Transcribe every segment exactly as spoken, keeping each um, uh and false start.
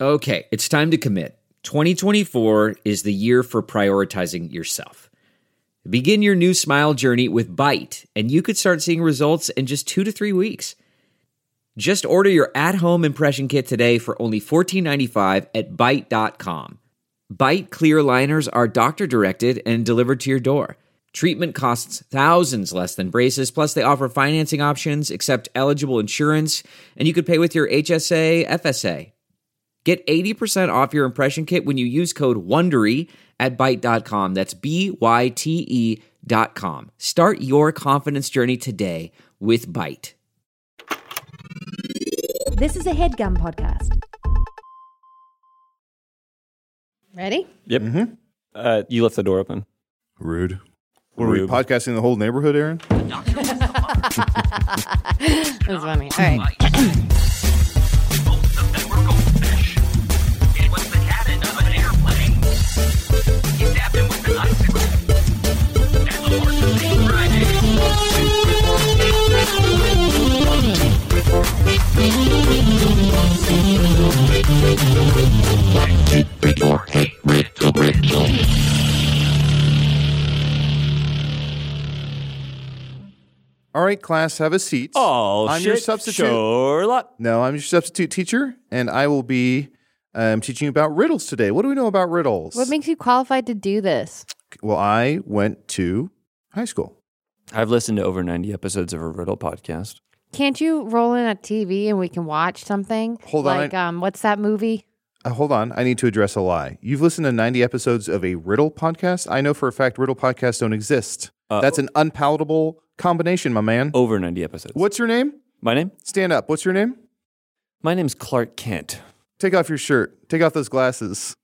Okay, it's time to commit. twenty twenty-four is the year for prioritizing yourself. Begin your new smile journey with Byte, and you could start seeing results in just two to three weeks. Just order your at-home impression kit today for only fourteen ninety-five at byte dot com. Byte clear aligners are doctor-directed and delivered to your door. Treatment costs thousands less than braces, plus they offer financing options, accept eligible insurance, and you could pay with your H S A, F S A. Get eighty percent off your impression kit when you use code WONDERY at byte dot com. That's B Y T E dot com. Start your confidence journey today with Byte. This is a HeadGum podcast. Ready? Yep. Mm-hmm. Uh, you left the door open. Rude. What, are Rude. we podcasting the whole neighborhood, Aaron? That was funny. All right. All right, class, have a seat. Oh, I'm shit. your substitute. Sherlock. No, I'm your substitute teacher, and I will be um, teaching you about riddles today. What do we know about riddles? What makes you qualified to do this? Well, I went to high school. I've listened to over ninety episodes of a riddle podcast. Can't you roll in a T V and we can watch something? Hold on, Like, I- um, what's that movie? Uh, hold on, I need to address a lie. You've listened to ninety episodes of a riddle podcast? I know for a fact riddle podcasts don't exist. Uh, That's an unpalatable combination, my man. Over ninety episodes. What's your name? My name? Stand up. What's your name? My name's Clark Kent. Take off your shirt. Take off those glasses.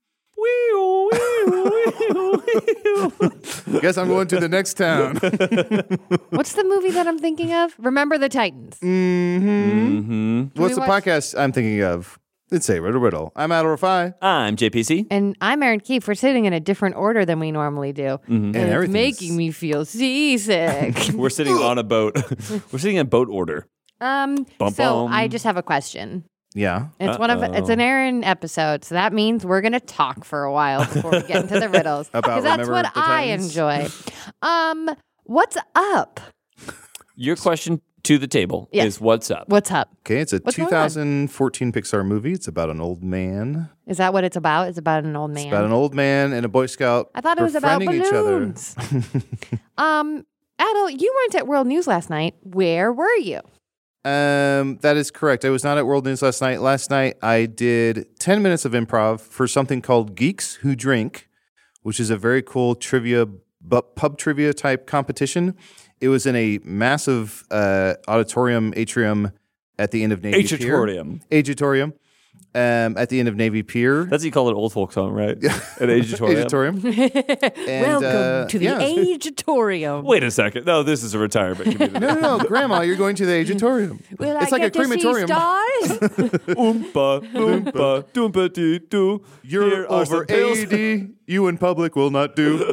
Guess I'm going to the next town. What's the movie that I'm thinking of? Remember the Titans. Mm-hmm. Mm-hmm. What's we the watch- podcast I'm thinking of? It's a riddle riddle. I'm Adel Rafai. I'm J P C. And I'm Erin Keefe. We're sitting in a different order than we normally do. Mm-hmm. And, it's everything's- making me feel seasick. We're sitting on a boat. We're sitting in boat order. um, Bum, so bum. I just have a question. Yeah. It's one of it's an Aaron episode, so that means we're gonna talk for a while before we get into the riddles. About Because that's Remember what the I Titans? enjoy. Um, what's up? Your question to the table Yeah. is what's up? Uh, What's up? Okay, it's a What's going two thousand fourteen Pixar movie. It's about an old man. Is that what it's about? It's about an old man. It's about an old man and a Boy Scout I thought it was about befriending each other. balloons. um, Adel, you weren't at World News last night. Where were you? Um, that is correct. I was not at World News last night. Last night I did ten minutes of improv for something called Geeks Who Drink, which is a very cool trivia, bu- pub trivia type competition. It was in a massive uh, auditorium atrium at the end of Navy Agitorium. Pier. Agitorium. Um, at the end of Navy Pier. That's what you call it old folks home, right? An agitorium. Agitorium. And, Welcome uh, to the yeah. Agitorium. Wait a second. No, this is a retirement community. No, no, no, Grandma, you're going to the Agitorium. Will It's I like a get to see crematorium. stars? Oompa, oompa, doompa dee doo. Here You're are over some pills. eighty. You in public will not do.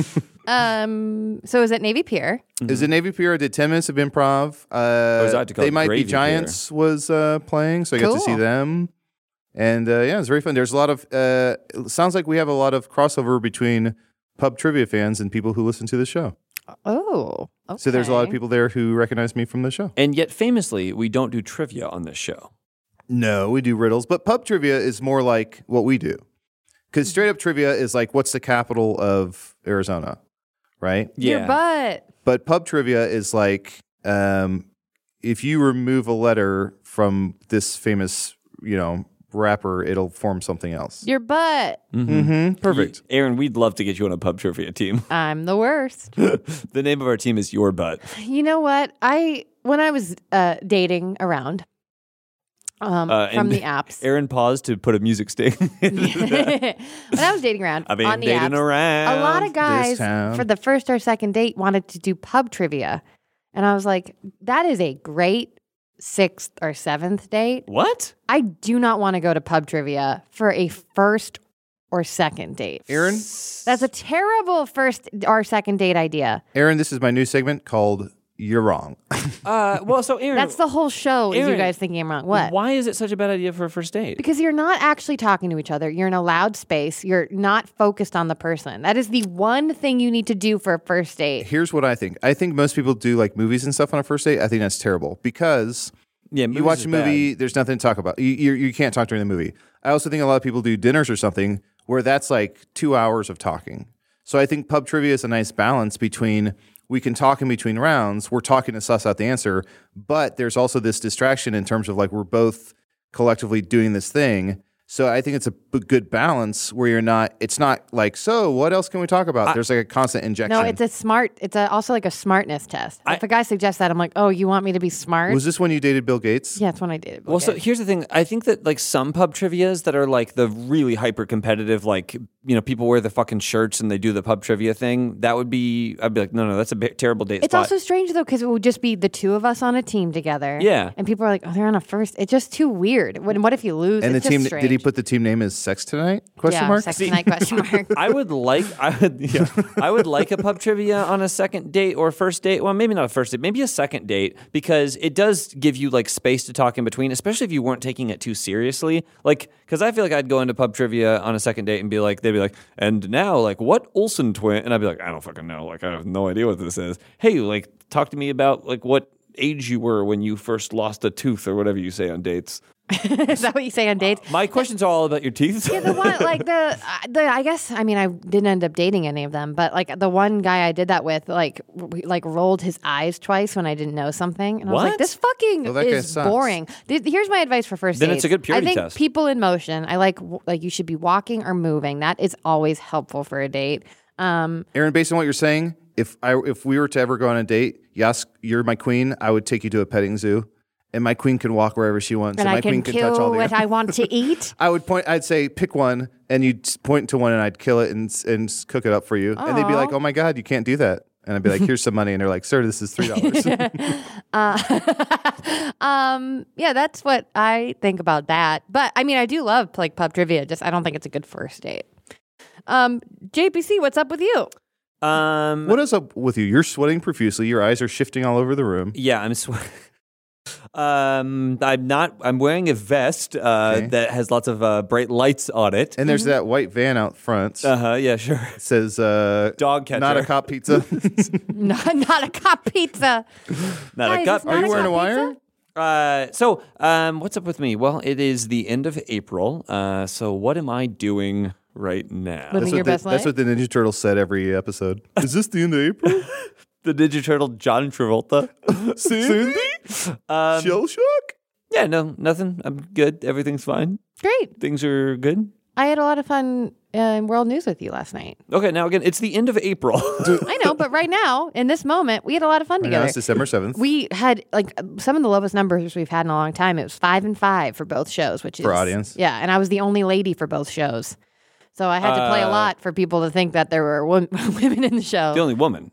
um, so it was at Navy Pier. It was at Navy Pier. I did ten minutes of improv. Uh, was about to call They it Might Gravy Be Giants was uh, playing, so I got to see Cool. them. And uh, yeah, it was very fun. There's a lot of, uh, it sounds like we have a lot of crossover between pub trivia fans and people who listen to the show. Oh, okay. So there's a lot of people there who recognize me from the show. And yet, famously, we don't do trivia on this show. No, we do riddles, but pub trivia is more like what we do. Because straight up trivia is like, what's the capital of Arizona, right? Your butt. But pub trivia is like, um, if you remove a letter from this famous, you know, rapper, it'll form something else. Your butt. Mm-hmm. Perfect. Aaron, we'd love to get you on a pub trivia team. I'm the worst. The name of our team is Your Butt. You know what? I when I was uh, dating around um, Uh, from and the apps. Aaron paused to put a music sting. when I was dating around I've been on the dating apps, around. a lot of guys town. for the first or second date wanted to do pub trivia, and I was like, "That is a great sixth or seventh date. What? I do not want to go to pub trivia for a first or second date. Aaron, That's a terrible first or second date idea. Aaron, this is my new segment called you're wrong. Uh, well, so Aaron, That's the whole show. Is you Aaron, guys thinking I'm wrong? What? Why is it such a bad idea for a first date? Because you're not actually talking to each other. You're in a loud space. You're not focused on the person. That is the one thing you need to do for a first date. Here's what I think. I think most people do like movies and stuff on a first date. I think that's terrible because Yeah, you movies watch is a movie, bad. there's nothing to talk about. You, you you can't talk during the movie. I also think a lot of people do dinners or something where that's like two hours of talking. So I think pub trivia is a nice balance between we can talk in between rounds, we're talking to suss out the answer, but there's also this distraction in terms of like we're both collectively doing this thing. So I think it's a b- good balance where you're not, it's not like, so what else can we talk about? There's like a constant injection. No, it's a smart. It's a, also like a smartness test. If a guy suggests that, I'm like, oh, you want me to be smart? Was this when you dated Bill Gates? yeah, it's when I did. Well, so here's the thing. I think that like some pub trivias that are like the really hyper competitive, like, you know, people wear the fucking shirts and they do the pub trivia thing. That would be, I'd be like, no, no, that's a bit terrible date It's spot. also strange though because it would just be the two of us on a team together. Yeah. and people are like, oh, they're on a first. It's just too weird. What, what if you lose? And it's the team, just strange. did he put the team name as Sex Tonight? Question yeah, mark? sex tonight? Question mark. I would like I would yeah, I would like a pub trivia on a second date or first date. Well, maybe not a first date, maybe a second date because it does give you like space to talk in between, especially if you weren't taking it too seriously. Like because I feel like I'd go into pub trivia on a second date and be like, they'd be like, and now like what Olsen twin? And I'd be like, I don't fucking know. Like I have no idea what this is. Hey, like talk to me about like what age you were when you first lost a tooth or whatever you say on dates. Is that what you say on dates? My questions are all about your teeth. Yeah, the one like the uh, the I guess I mean I didn't end up dating any of them, but like the one guy I did that with like w- like rolled his eyes twice when I didn't know something, and I was What? like, this fucking Well, that guy is sucks. boring. Th- Here's my advice for first Then dates. it's a good purity I think test. people in motion. I like w- like you should be walking or moving. That is always helpful for a date. Um, Aaron, based on what you're saying, if I if we were to ever go on a date, yes, you're my queen, I would take you to a petting zoo. And my queen can walk wherever she wants. and my I can queen can touch all kill the what I want to eat. I would point. I'd say pick one, and you'd point to one, and I'd kill it and and cook it up for you. And they'd be Aw. like, "Oh my god, you can't do that." And I'd be like, "Here's some money," and they're like, "Sir, this is three dollars." Um, yeah, that's what I think about that. But I mean, I do love like pub trivia. Just I don't think it's a good first date. Um, J P C, what's up with you? Um What is up with you? You're sweating profusely. Your eyes are shifting all over the room. Yeah, I'm sw- Um, I'm not. I'm wearing a vest uh, Okay. that has lots of uh, bright lights on it. And there's that white van out front. Uh huh. Yeah, sure. It says uh, Dog catcher. not a cop pizza. not, not a cop pizza. Not Guys, a cup. it's not Are you a wearing a cop wire? pizza? Uh, so, um, what's up with me? Well, it is the end of April. Uh, so what am I doing right now? Living That's your what, the, best that's life. what the Ninja Turtles said every episode. Is this the end of April? The Ninja Turtle John Travolta. Cindy? Um, Shell shock? yeah, no, nothing. I'm good. Everything's fine. Great. Things are good. I had a lot of fun uh, in world news with you last night. Okay, now again, it's the end of April. I know, but right now, in this moment, we had a lot of fun Right now together. it's December seventh. We had like some of the lowest numbers we've had in a long time. It was five and five for both shows, which is For audience. Yeah, and I was the only lady for both shows, so I had to play a Uh, lot for people to think that there were wo- women in the show. The only woman.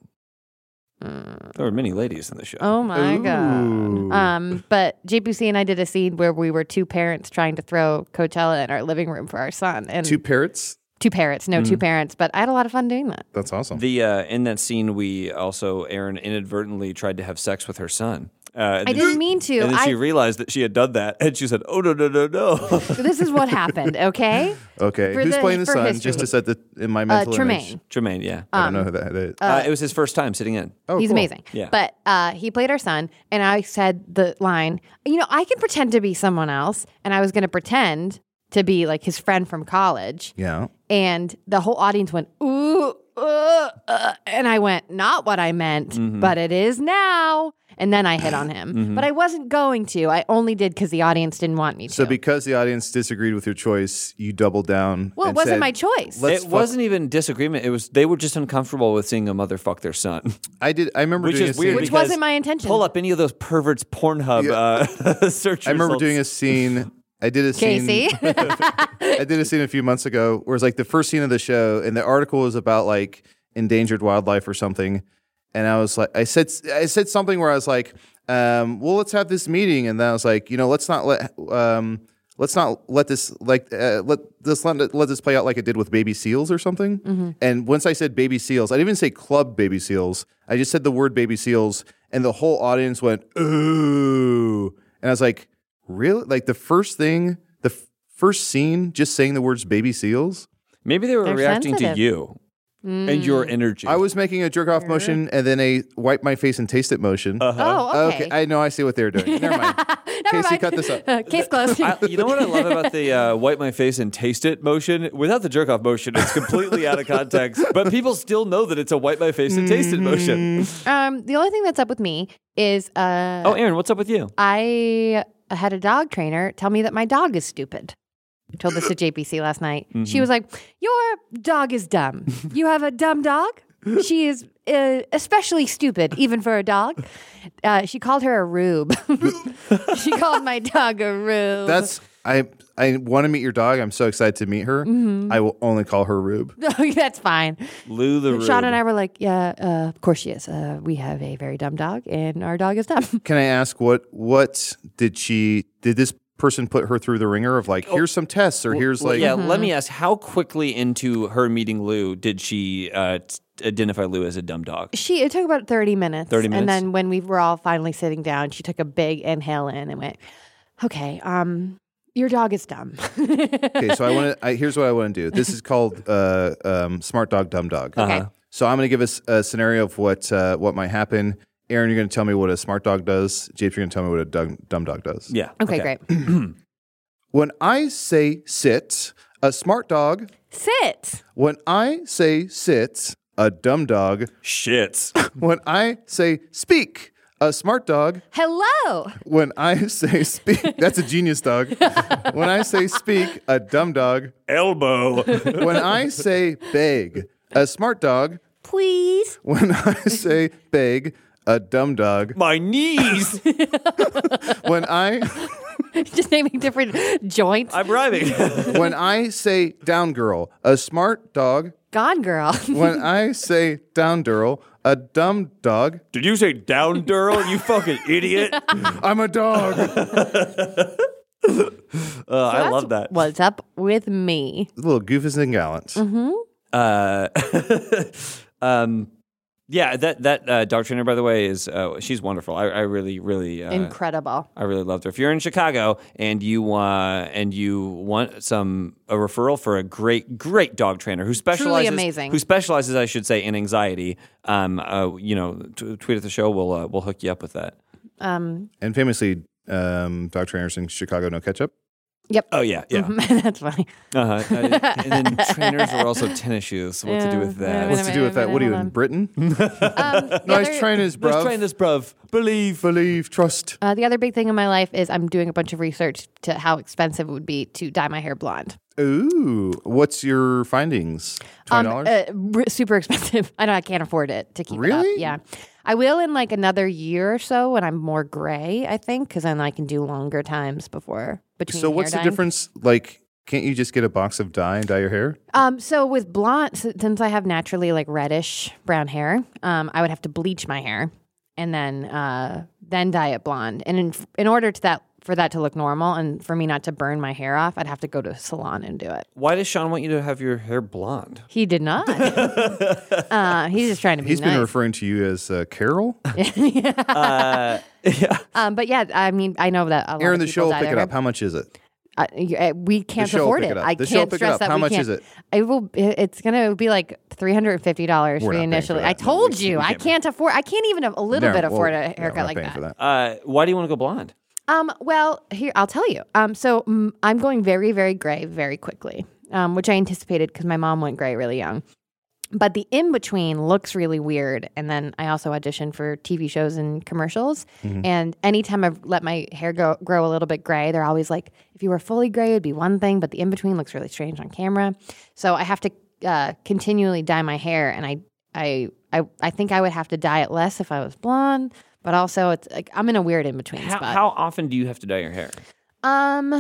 There were many ladies in the show. Oh my Ooh. god! Um, but J P C and I did a scene where we were two parents trying to throw Coachella in our living room for our son, and Two parrots? two parents, no, two parents. But I had a lot of fun doing that. That's awesome. The uh, in that scene, we also Erin inadvertently tried to have sex with her son. Uh, I didn't mean to. And then I, she realized that she had done that, and she said, "Oh no, no, no, no!" this is what happened. Okay, Okay. For Who's the- playing the for son? history. Just to set the in my uh, mental image. Tremaine. Tremaine, yeah, I don't know who that is. uh, it was his first time sitting in. oh, He's cool. amazing. Yeah. But uh, he played our son, and I said the line, you know, I can pretend to be someone else, and I was going to pretend to be like his friend from college, Yeah. and the whole audience went ooh, uh, uh, and I went, not what I meant, Mm-hmm. but it is now. And then I hit on him, but I wasn't going to. I only did because the audience didn't want me to. So because the audience disagreed with your choice, you doubled down. well, it and wasn't said, my choice. Let's it fuck- wasn't even disagreement. It was they were just uncomfortable with seeing a mother fuck their son, I did. I remember which doing is a weird. scene. Which because wasn't my intention. Pull up any of those perverts Pornhub uh, search. I remember results. doing a scene. I did a scene. Casey. I did a scene a few months ago where it's like the first scene of the show, and the article was about like endangered wildlife or something. And I was like, I said, I said something where I was like, um, well, let's have this meeting, and then I was like, you know, let's not let, um, let's not let this like uh, let this let, let this play out like it did with baby seals or something. Mm-hmm. And once I said baby seals, I didn't even say club baby seals. I just said the word baby seals, and the whole audience went, ooh. And I was like, really? Like the first thing, the f- first scene, just saying the words baby seals? Maybe they were They're reacting sensitive. to you and your energy. I was making a jerk off motion and then a wipe my face and taste it motion. Oh, okay. I know. I see what they were doing. Never mind. Never Casey, mind. cut this up. Case closed. I, you know what I love about the uh, wipe my face and taste it motion? Without the jerk off motion, it's completely out of context. But people still know that it's a wipe my face and taste it motion. um, the only thing that's up with me is uh, Oh, Aaron, what's up with you? I had a dog trainer tell me that my dog is stupid. I told this to J P C last night. Mm-hmm. She was like, "Your dog is dumb. You have a dumb dog? She is uh, especially stupid, even for a dog." Uh, she called her a rube. She called my dog a rube. That's I. I want to meet your dog. I'm so excited to meet her. Mm-hmm. I will only call her Rube. That's fine. Lou the Rube. Sean and I were like, "Yeah, uh, of course she is. Uh, we have a very dumb dog, and our dog is dumb." Can I ask what what did she did this person put her through the ringer of like here's some tests or here's Well, like yeah, let me ask, how quickly into her meeting Lou did she uh, t- identify Lou as a dumb dog? She it took about thirty minutes. thirty minutes? And then when we were all finally sitting down, she took a big inhale in and went, "Okay, um, your dog is dumb." okay, so I want to. I, here's what I want to do. This is called uh, um, Smart Dog, Dumb Dog. Okay. So I'm going to give us a scenario of what uh, what might happen. Aaron, you're going to tell me what a smart dog does. James, you're going to tell me what a dumb, dumb dog does. Yeah. Okay, great. When I say sit, a smart dog. Sit. When I say sit, a dumb dog. Shit. When I say speak, a smart dog. Hello. When I say speak, that's a genius dog. When I say speak, a dumb dog. Elbow. When I say beg, a smart dog. Please. When I say beg, a dumb dog. My knees. When I Just naming different joints. I'm rhyming. when I say down girl, a smart dog. Gone girl. When I say down girl, a dumb dog. Did you say down, Durrell? You fucking idiot. I'm a dog. Uh, I That's love that. What's up with me? Little goofus and gallants. Uh, um, yeah, that that uh, dog trainer, by the way, is uh, she's wonderful. I, I really, really, uh, Incredible. I really loved her. If you're in Chicago and you uh, and you want some a referral for a great, great dog trainer who specializes, amazing. who specializes, I should say, in anxiety, um, uh, you know, t- tweet at the show. We'll uh, we'll hook you up with that. Um, And famously, um, dog trainers in Chicago no ketchup. yep. Oh yeah, yeah. That's funny. Uh-huh. Uh, and then trainers are also tennis shoes. What to do with Yeah, that? Wait What's a to do with minute, that? What are you hold in on. Britain? Um, the Nice other- trainers, Let's bruv. train this, bruv. Believe. Believe, trust. Uh, the other big thing in my life is I'm doing a bunch of research to how expensive it would be to dye my hair blonde. Ooh, what's your findings? Twenty Um, dollars. uh, r- super expensive. I know I can't afford it to keep it Really? up. Yeah, I will in like another year or so when I'm more gray. I think because then I can do longer times before between. so hair what's the dyeing. difference? Like, can't you just get a box of dye and dye your hair? Um, so with blonde, s- since I have naturally like reddish brown hair, um, I would have to bleach my hair and then uh, then dye it blonde. And in in order to that for that to look normal and for me not to burn my hair off, I'd have to go to a salon and do it. Why does Sean want you to have your hair blonde? He did not. uh, he's just trying to be He's nice. been referring to you as uh, Carol. Uh, yeah. um, but yeah, I mean, I know that a lot Aaron, of the people show will dye pick their it hair. up. How much is it? Uh, you- uh, we can't show will afford pick it. it up. I The show will can't pick it stress up. that How we much can't. is it? It will. it- It's going to be like three hundred and fifty dollars We're for the not paying for initially. that. I No, told we you, can't I pay for can't afford. I can't even a little No, bit well, afford a yeah, we're haircut not like paying that. for that. Uh, why do you want to go blonde? Um, well, here I'll tell you. Um, so mm, I'm going very, very gray very quickly, um, which I anticipated because my mom went gray really young. But the in between looks really weird, and then I also auditioned for T V shows and commercials. Mm-hmm. And anytime I've let my hair go grow a little bit gray, they're always like, "If you were fully gray, it'd be one thing, but the in between looks really strange on camera." So I have to uh, continually dye my hair, and I, I, I, I think I would have to dye it less if I was blonde. But also, it's like I'm in a weird in between How, spot. how often do you have to dye your hair? Um,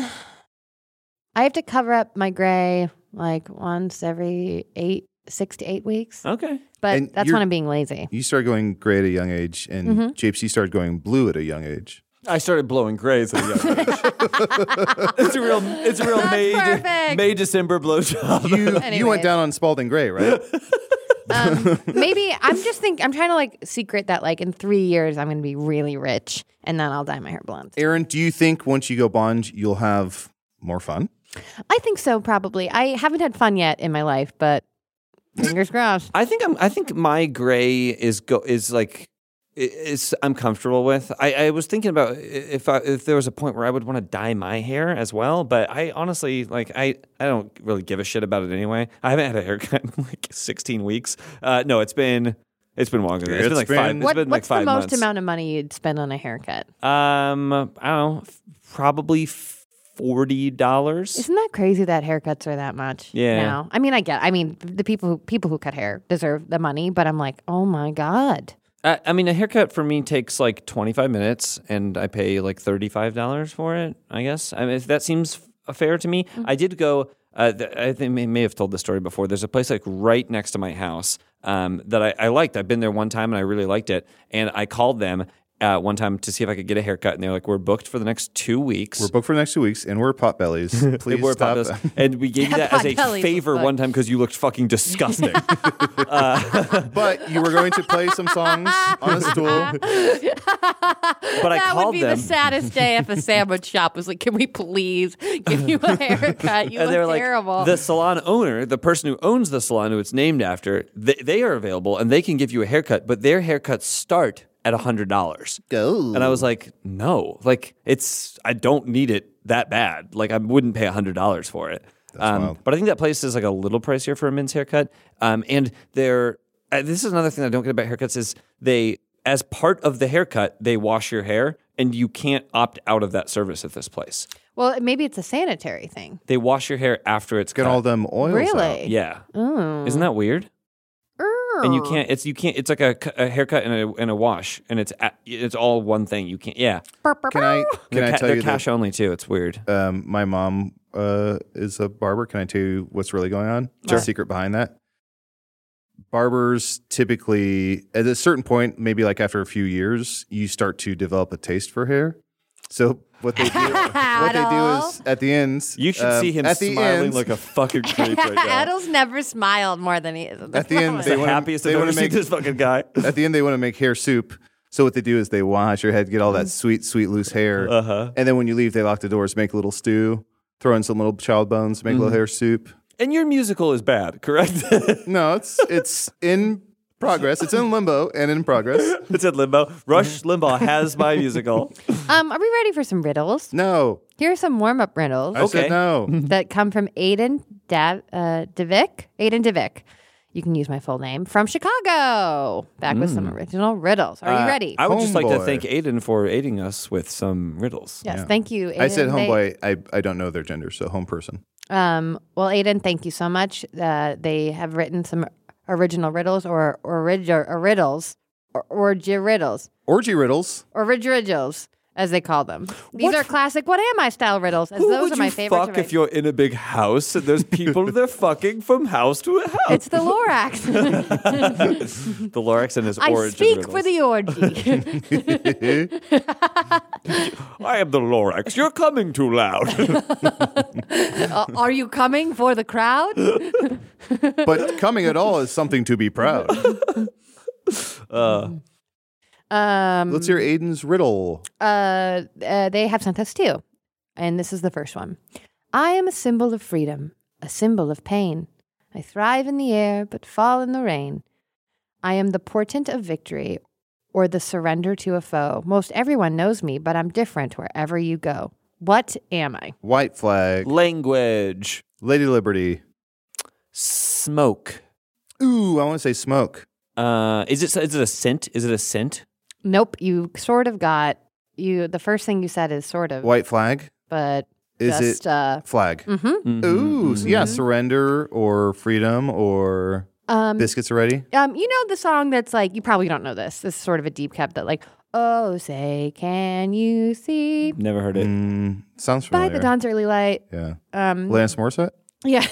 I have to cover up my gray like once every eight, six to eight weeks. Okay. But And that's you're- when I'm being lazy. You started going gray at a young age, and Mm-hmm. Japes, you started going blue at a young age. I started blowing grays at a young age. It's a real, it's a real That's May, perfect. May December blowjob. You you Anyways. went down on Spalding Gray, right? Um, maybe I'm just think I'm trying to like secret that like in three years I'm going to be really rich and then I'll dye my hair blonde. Aaron, do you think once you go blonde, you'll have more fun? I think so, probably. I haven't had fun yet in my life, but fingers crossed. I think I'm. I think my gray is go is like is I'm comfortable with. I, I was thinking about if I, if there was a point where I would want to dye my hair as well, but I honestly like I, I don't really give a shit about it anyway. I haven't had a haircut in like sixteen weeks. Uh, no, it's been it's been longer. Than that. It's, It's been like five. been- It's What, been what's like five the most months. amount of money you'd spend on a haircut? Um, I don't know, probably forty dollars. Isn't that crazy that haircuts are that much? Yeah. Now? I mean, I get. I mean, the people who people who cut hair deserve the money, but I'm like, oh my god. I, I mean, a haircut for me takes like twenty-five minutes, and I pay like thirty-five dollars for it, I guess. I mean, if that seems f- fair to me. Mm-hmm. I did go, uh, th- I think I may have told this story before. There's a place like right next to my house um, that I, I liked. I've been there one time, and I really liked it. And I called them uh, one time to see if I could get a haircut, and they were like, we're booked for the next two weeks. We're booked for the next two weeks, and we're potbellies. They Please were stop. Papa's. And we gave you Yeah, that as a Potbellies favor was one time because you looked fucking disgusting. But you were going to play some songs on a stool. But I That called would be them. the saddest day if a sandwich shop was like, "Can we please give you a haircut? You and look they were like, terrible." the salon owner, the person who owns the salon who it's named after, they, they are available and they can give you a haircut, but their haircuts start at one hundred dollars. Go. And I was like, no, like it's, I don't need it that bad. Like I wouldn't pay one hundred dollars for it. Um, wild. but I think that place is like a little pricier for a men's haircut. Um, and they're, uh, this is another thing I don't get about haircuts is they, as part of the haircut, they wash your hair and you can't opt out of that service at this place. well, maybe it's a sanitary thing. They wash your hair after it's Get cut. all them oils Really? out. Yeah. Oh. Isn't that weird? And you can't. It's you can't. It's like a, cu- a haircut and a and a wash, and it's a, it's all one thing. You can't. Yeah. Can I can They're, I ca- tell they're you cash that only too. It's weird. um, my mom uh, is a barber? Can I tell you what's really going on? Sure. The secret behind that. Barbers typically, at a certain point, maybe like after a few years, you start to develop a taste for hair. So what they do, what they do is at the end. You should um, see him at the smiling end, like a fucking creep right now. Adel's never smiled more than he is. At the end, He's they the wanna- happiest they I've ever wanna seen make- this fucking guy. At the end, they want to make hair soup. So what they do is they wash your head, get all that sweet, sweet loose hair, Uh-huh. and then when you leave, they lock the doors, make a little stew, throw in some little child bones, make a little hair soup. And your musical is bad, correct? No, it's it's in progress. It's in limbo and in progress. It's in limbo. Rush Limbaugh has my musical. Um, are we ready for some riddles? No, Here are some warm-up riddles I Okay. said no. that come from Aiden Dav- uh, Devick. Aiden Devick. You can use my full name. From Chicago. Back with some original riddles. Are you Uh, ready? I would just like to Homeboy. thank Aiden for aiding us with some riddles. yes, thank you, Aiden. I said They- homeboy. I, I don't know their gender, so home person. Um, well, Aiden, thank you so much. Uh, they have written some original riddles or origi- or riddles or orgy riddles. Orgy riddles. Originals, as they call them. These What are f- classic What Am I style riddles, as Who those would are my you favorite. fuck to if write. you're in a big house and there's people they're fucking from house to a house? It's the Lorax. The Lorax and his I origin speak riddles. for the orgy. I am the Lorax. You're coming too loud. Uh, are you coming for the crowd? But coming at all is something to be proud. uh, Um, Let's hear Aiden's riddle. uh, uh, they have sent us two. And this is the first one. I am a symbol of freedom, a symbol of pain. I thrive in the air, but fall in the rain. I am the portent of victory or the surrender to a foe. Most everyone knows me, but I'm different wherever you go. What am I? White flag. language. Lady Liberty. Smoke. Ooh, I want to say smoke. Uh, is it is it a scent? Is it a scent? Nope, you sort of got you. The first thing you said is sort of, White flag. but Is just it uh, flag? mm-hmm. Ooh, so yeah, surrender or freedom or um, biscuits are ready. um, you know the song that's like you probably don't know this. This is sort of a deep cut that like, oh, say, can you see Never heard it. Mm, sounds by familiar. the dawn's early light? Yeah. Um, Alanis Morissette. yeah.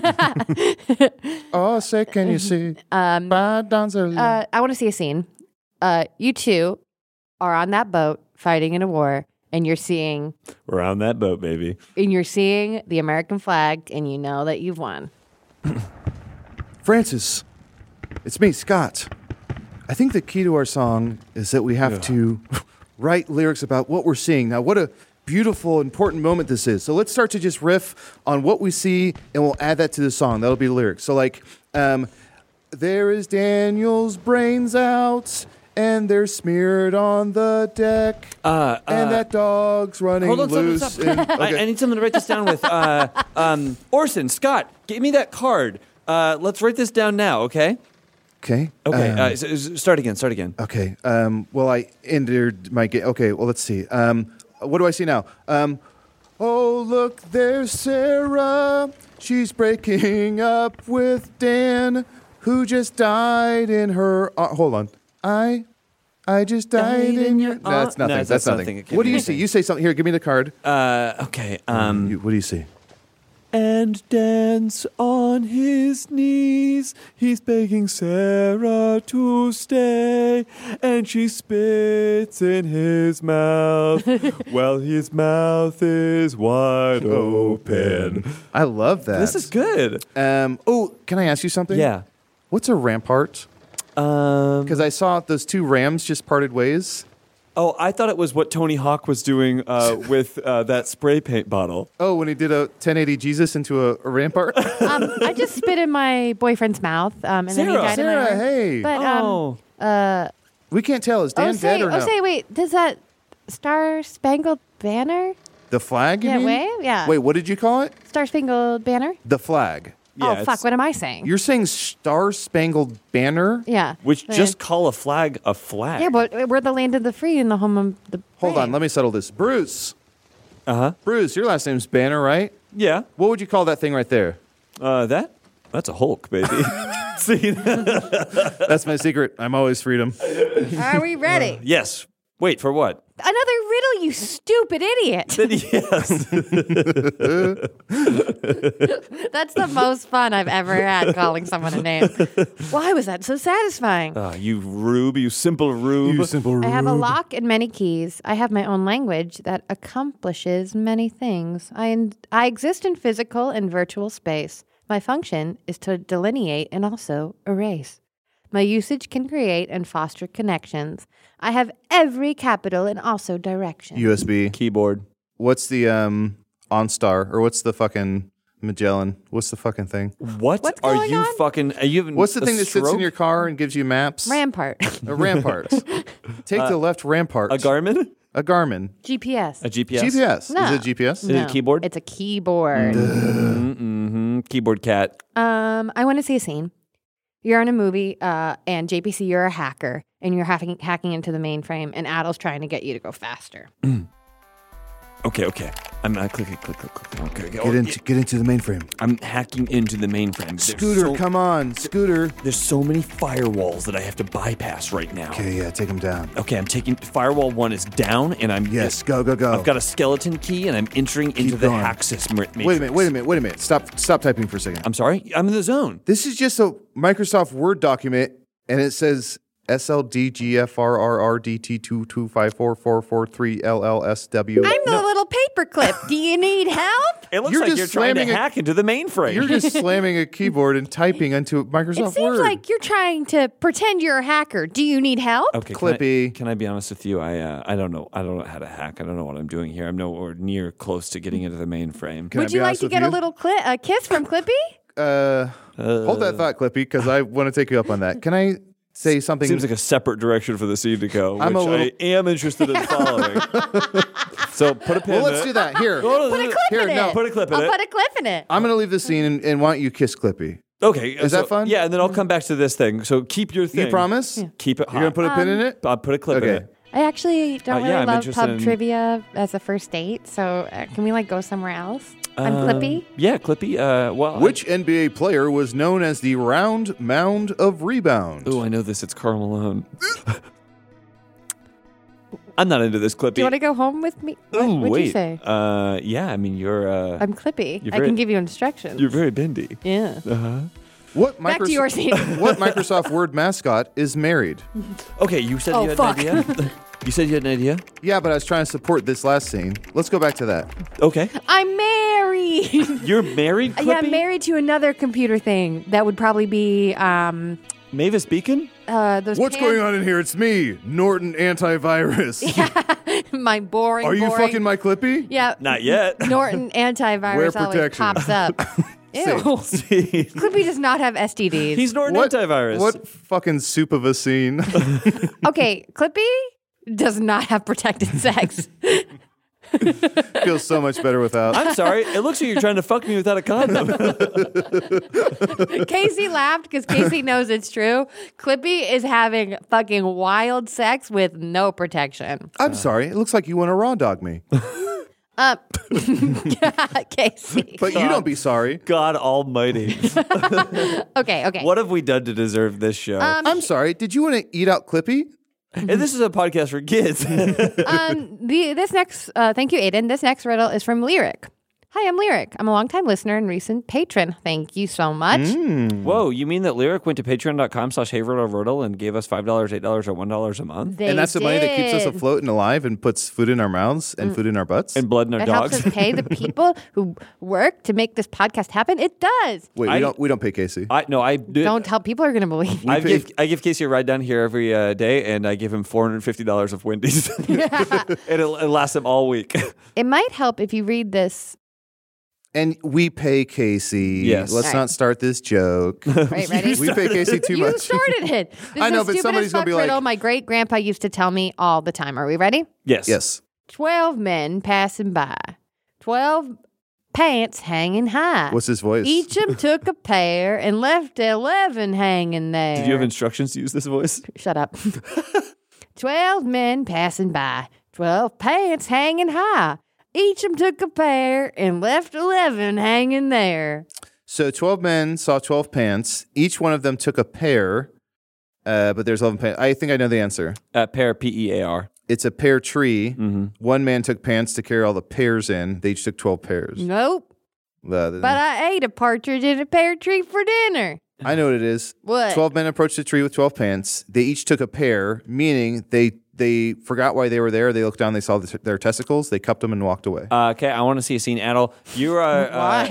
Oh, say can you see? um, By dawn's early light. uh, I want to see a scene. Uh, you two are on that boat fighting in a war, and you're seeing We're on that boat, baby. and you're seeing the American flag, and you know that you've won. Francis, It's me, Scott. I think the key to our song is that we have to write lyrics about what we're seeing. Now, what a beautiful, important moment this is. So let's start to just riff on what we see, and we'll add that to the song. That'll be the lyrics. So like, um, there is Daniel's brains out, and they're smeared on the deck, Uh, and uh, that dog's running Hold on, stop, loose. stop, stop. and- I, okay. I need something to write this down with. Uh, um, Orson, Scott, give me that card. Uh, let's write this down now, okay? Okay. Okay, Um, uh, s- s- start again, start again. Okay. Um, well, I entered my game. Okay. Well, let's see. Um, what do I see now? Um, oh, look, there's Sarah. She's breaking up with Dan, who just died in her. Uh, hold on. I, I just died, in your. No, that's No, nothing. that's that's nothing. nothing. It can't What do be you anything. see? You say something. Here, give me the card. Uh, okay, um... You- what do you see? And dance on his knees. He's begging Sarah to stay. And she spits in his mouth while his mouth is wide open. I love that. This is good. Um. Oh, can I ask you something? Yeah. What's a rampart? Um, Because I saw those two rams just parted ways. oh, I thought it was what Tony Hawk was doing uh, with uh, that spray paint bottle. Oh, when he did a ten eighty Jesus into a, a rampart. Um, I just spit in my boyfriend's mouth, um, and then he Sarah. died in my Sarah, arms. hey. But um, Oh. uh, We can't tell. Is Dan oh dead say, or no? oh say, wait, does that Star Spangled Banner? The flag, you Yeah, mean? wave? Yeah. Wait, what did you call it? Star Spangled Banner? The flag. Yeah, oh it's- fuck! What am I saying? You're saying Star Spangled Banner? yeah. Which Okay. just call a flag a flag. yeah, but we're the land of the free and the home of the. Hold on, brave. let me settle this. Bruce. Uh-huh. Bruce, your last name's Banner, right? Yeah. What would you call that thing right there? Uh, that? That's a Hulk, baby. See? That's my secret. I'm always freedom. Are we ready? Yes. Wait, for what? Another riddle, you stupid idiot. Yes. That's the most fun I've ever had calling someone a name. Why was that so satisfying? Ah, you rube, you simple rube. simple I have a lock and many keys. I have my own language that accomplishes many things. I, I exist in physical and virtual space. My function is to delineate and also erase. My usage can create and foster connections. I have every capital and also direction. U S B. Keyboard. What's the um OnStar or what's the fucking Magellan? What's the fucking thing? What What's are going you on? fucking? Are you having What's the a thing that sits in stroke? your car and gives you maps? Rampart. A rampart. Take the left rampart. A Garmin? A Garmin. G P S. A G P S? G P S. No. Is it G P S? Is it a keyboard? It's a keyboard. Mm-hmm. Keyboard cat. Um, I want to see a scene. You're in a movie, uh, and J P C, you're a hacker, and you're hacking hacking into the mainframe, and Adel's trying to get you to go faster. Okay, okay. I'm uh, click, click, click, click, click. Okay, okay. Get Oh, into get into the mainframe. I'm hacking into the mainframe. There's Scooter, so, come on, Scooter. There's so many firewalls that I have to bypass right now. Okay, yeah, take him down. Okay, I'm taking firewall one is down, and I'm Yes, go, go, go. I've got a skeleton key, and I'm entering into the going. Haxis ma- matrix. Wait a minute, wait a minute, wait a minute. Stop stop typing for a second. I'm sorry. I'm in the zone. This is just a Microsoft Word document, and it says S L D G F R R R D T two two five four four four three L L S W. I'm the little paperclip. Do you need help? It looks You're like just you're trying to slamming a- hack into the mainframe. You're just slamming a keyboard and typing into Microsoft It seems Word. like you're trying to pretend you're a hacker. Do you need help? Okay, Clippy. Can I, can I be honest with you? I uh, I don't know. I don't know how to hack. I don't know what I'm doing here. I'm nowhere near close to getting into the mainframe. Can I Would be you like honest to with get you? a little cli- a kiss from Clippy? Uh, hold that thought, Clippy, because I want to take you up on that. Can I say something? Seems like a separate direction for the scene to go, I'm a which little- I am interested in following. So put a pin. well, in let's it. do that. Here. Put a clip Here, in no, it. put a clip in I'll it. put a clip in it. I'm going to leave the scene and, and why don't you kiss Clippy? Okay, Is so- that fun? Yeah, and then I'll come back to this thing. So keep your thing. You promise? Keep it hot. You're going to put a pin in it? I'll put a clip in Okay. it. I actually don't Uh, really yeah, I'm love interested pub in- trivia as a first date, so uh, can we like go somewhere else? I'm Um, Clippy. Yeah, Clippy. Uh, well, Which N B A player was known as the round mound of rebound? Oh, I know this. It's Karl Malone. I'm not into this, Clippy. Do you want to go home with me? What, Ooh, what'd wait. you say? Uh, yeah, I mean you're uh, I'm Clippy. you're I very- can give you instructions. you're very bendy. yeah. What Back to Microsoft- your scene. What Microsoft Word mascot is married? Okay, you said Oh, you had fuck. an idea. You said you had an idea. Yeah, but I was trying to support this last scene. Let's go back to that. Okay, I'm married. you're married, Clippy. Yeah, I'm married to another computer thing that would probably be um, Mavis Beacon? Uh, those What's pants- going on in here? It's me, Norton Antivirus. My boring. Are you boring, fucking my Clippy? Yeah. Not yet. Norton antivirus Wear always protection. pops up. Ew. Clippy does not have S T Ds. He's Norton What, Antivirus. what fucking soup of a scene? Okay, Clippy does not have protected sex. Feels so much better without. I'm sorry. It looks like you're trying to fuck me without a condom. Casey laughed because Casey knows it's true. Clippy is having fucking wild sex with no protection. I'm sorry. It looks like you want to raw dog me. Uh, Casey. But you don't be sorry. God almighty. Okay, okay. What have we done to deserve this show? Um, I'm sorry. Did you want to eat out Clippy? and this is a podcast for kids. um, the this next, uh, thank you, Aiden. This next riddle is from Lyric. Hi, I'm Lyric. I'm a longtime listener and recent patron. Thank you so much. Whoa, you mean that Lyric went to patreon.com slash Hey Riddle Riddle and gave us five dollars, eight dollars, or one dollar a month? They and that's the money that keeps us did. afloat and alive and puts food in our mouths and food in our butts? And blood in our It dogs? helps us pay the people who work to make this podcast happen. It does. Wait, I- we don't we don't pay Casey. I No, I do. Don't tell people are going to believe. I pay- give I give Casey a ride down here every uh, day, and I give him four hundred fifty dollars of Wendy's, and it'll, it'll last him all week. It might help if you read this. And we pay Casey. Yes. Let's All not right. start this joke. Right, ready? We pay Casey too you much. started it. This I know, is but the somebody's stupidest gonna fuck be like- riddle my great grandpa used to tell me all the time. Are we ready? Yes. Yes. Twelve men passing by. Twelve pants hanging high. What's his voice? Each of them took a pair and left eleven hanging there. Did you have instructions to use this voice? Shut up. Twelve men passing by. Twelve pants hanging high. Each of them took a pair and left eleven hanging there. So twelve men saw twelve pants. Each one of them took a pair, uh, but there's eleven pants. I think I know the answer. Uh, pear, P E A R. It's a pear tree. Mm-hmm. One man took pants to carry all the pears in. They each took twelve pears. Nope. Uh, But I ate a partridge in a pear tree for dinner. I know what it is. What? twelve men approached the tree with twelve pants. They each took a pair, meaning they they forgot why they were there. They looked down, they saw the, their testicles, they cupped them and walked away. Uh, okay, I want to see a scene. Adel, you are. Uh,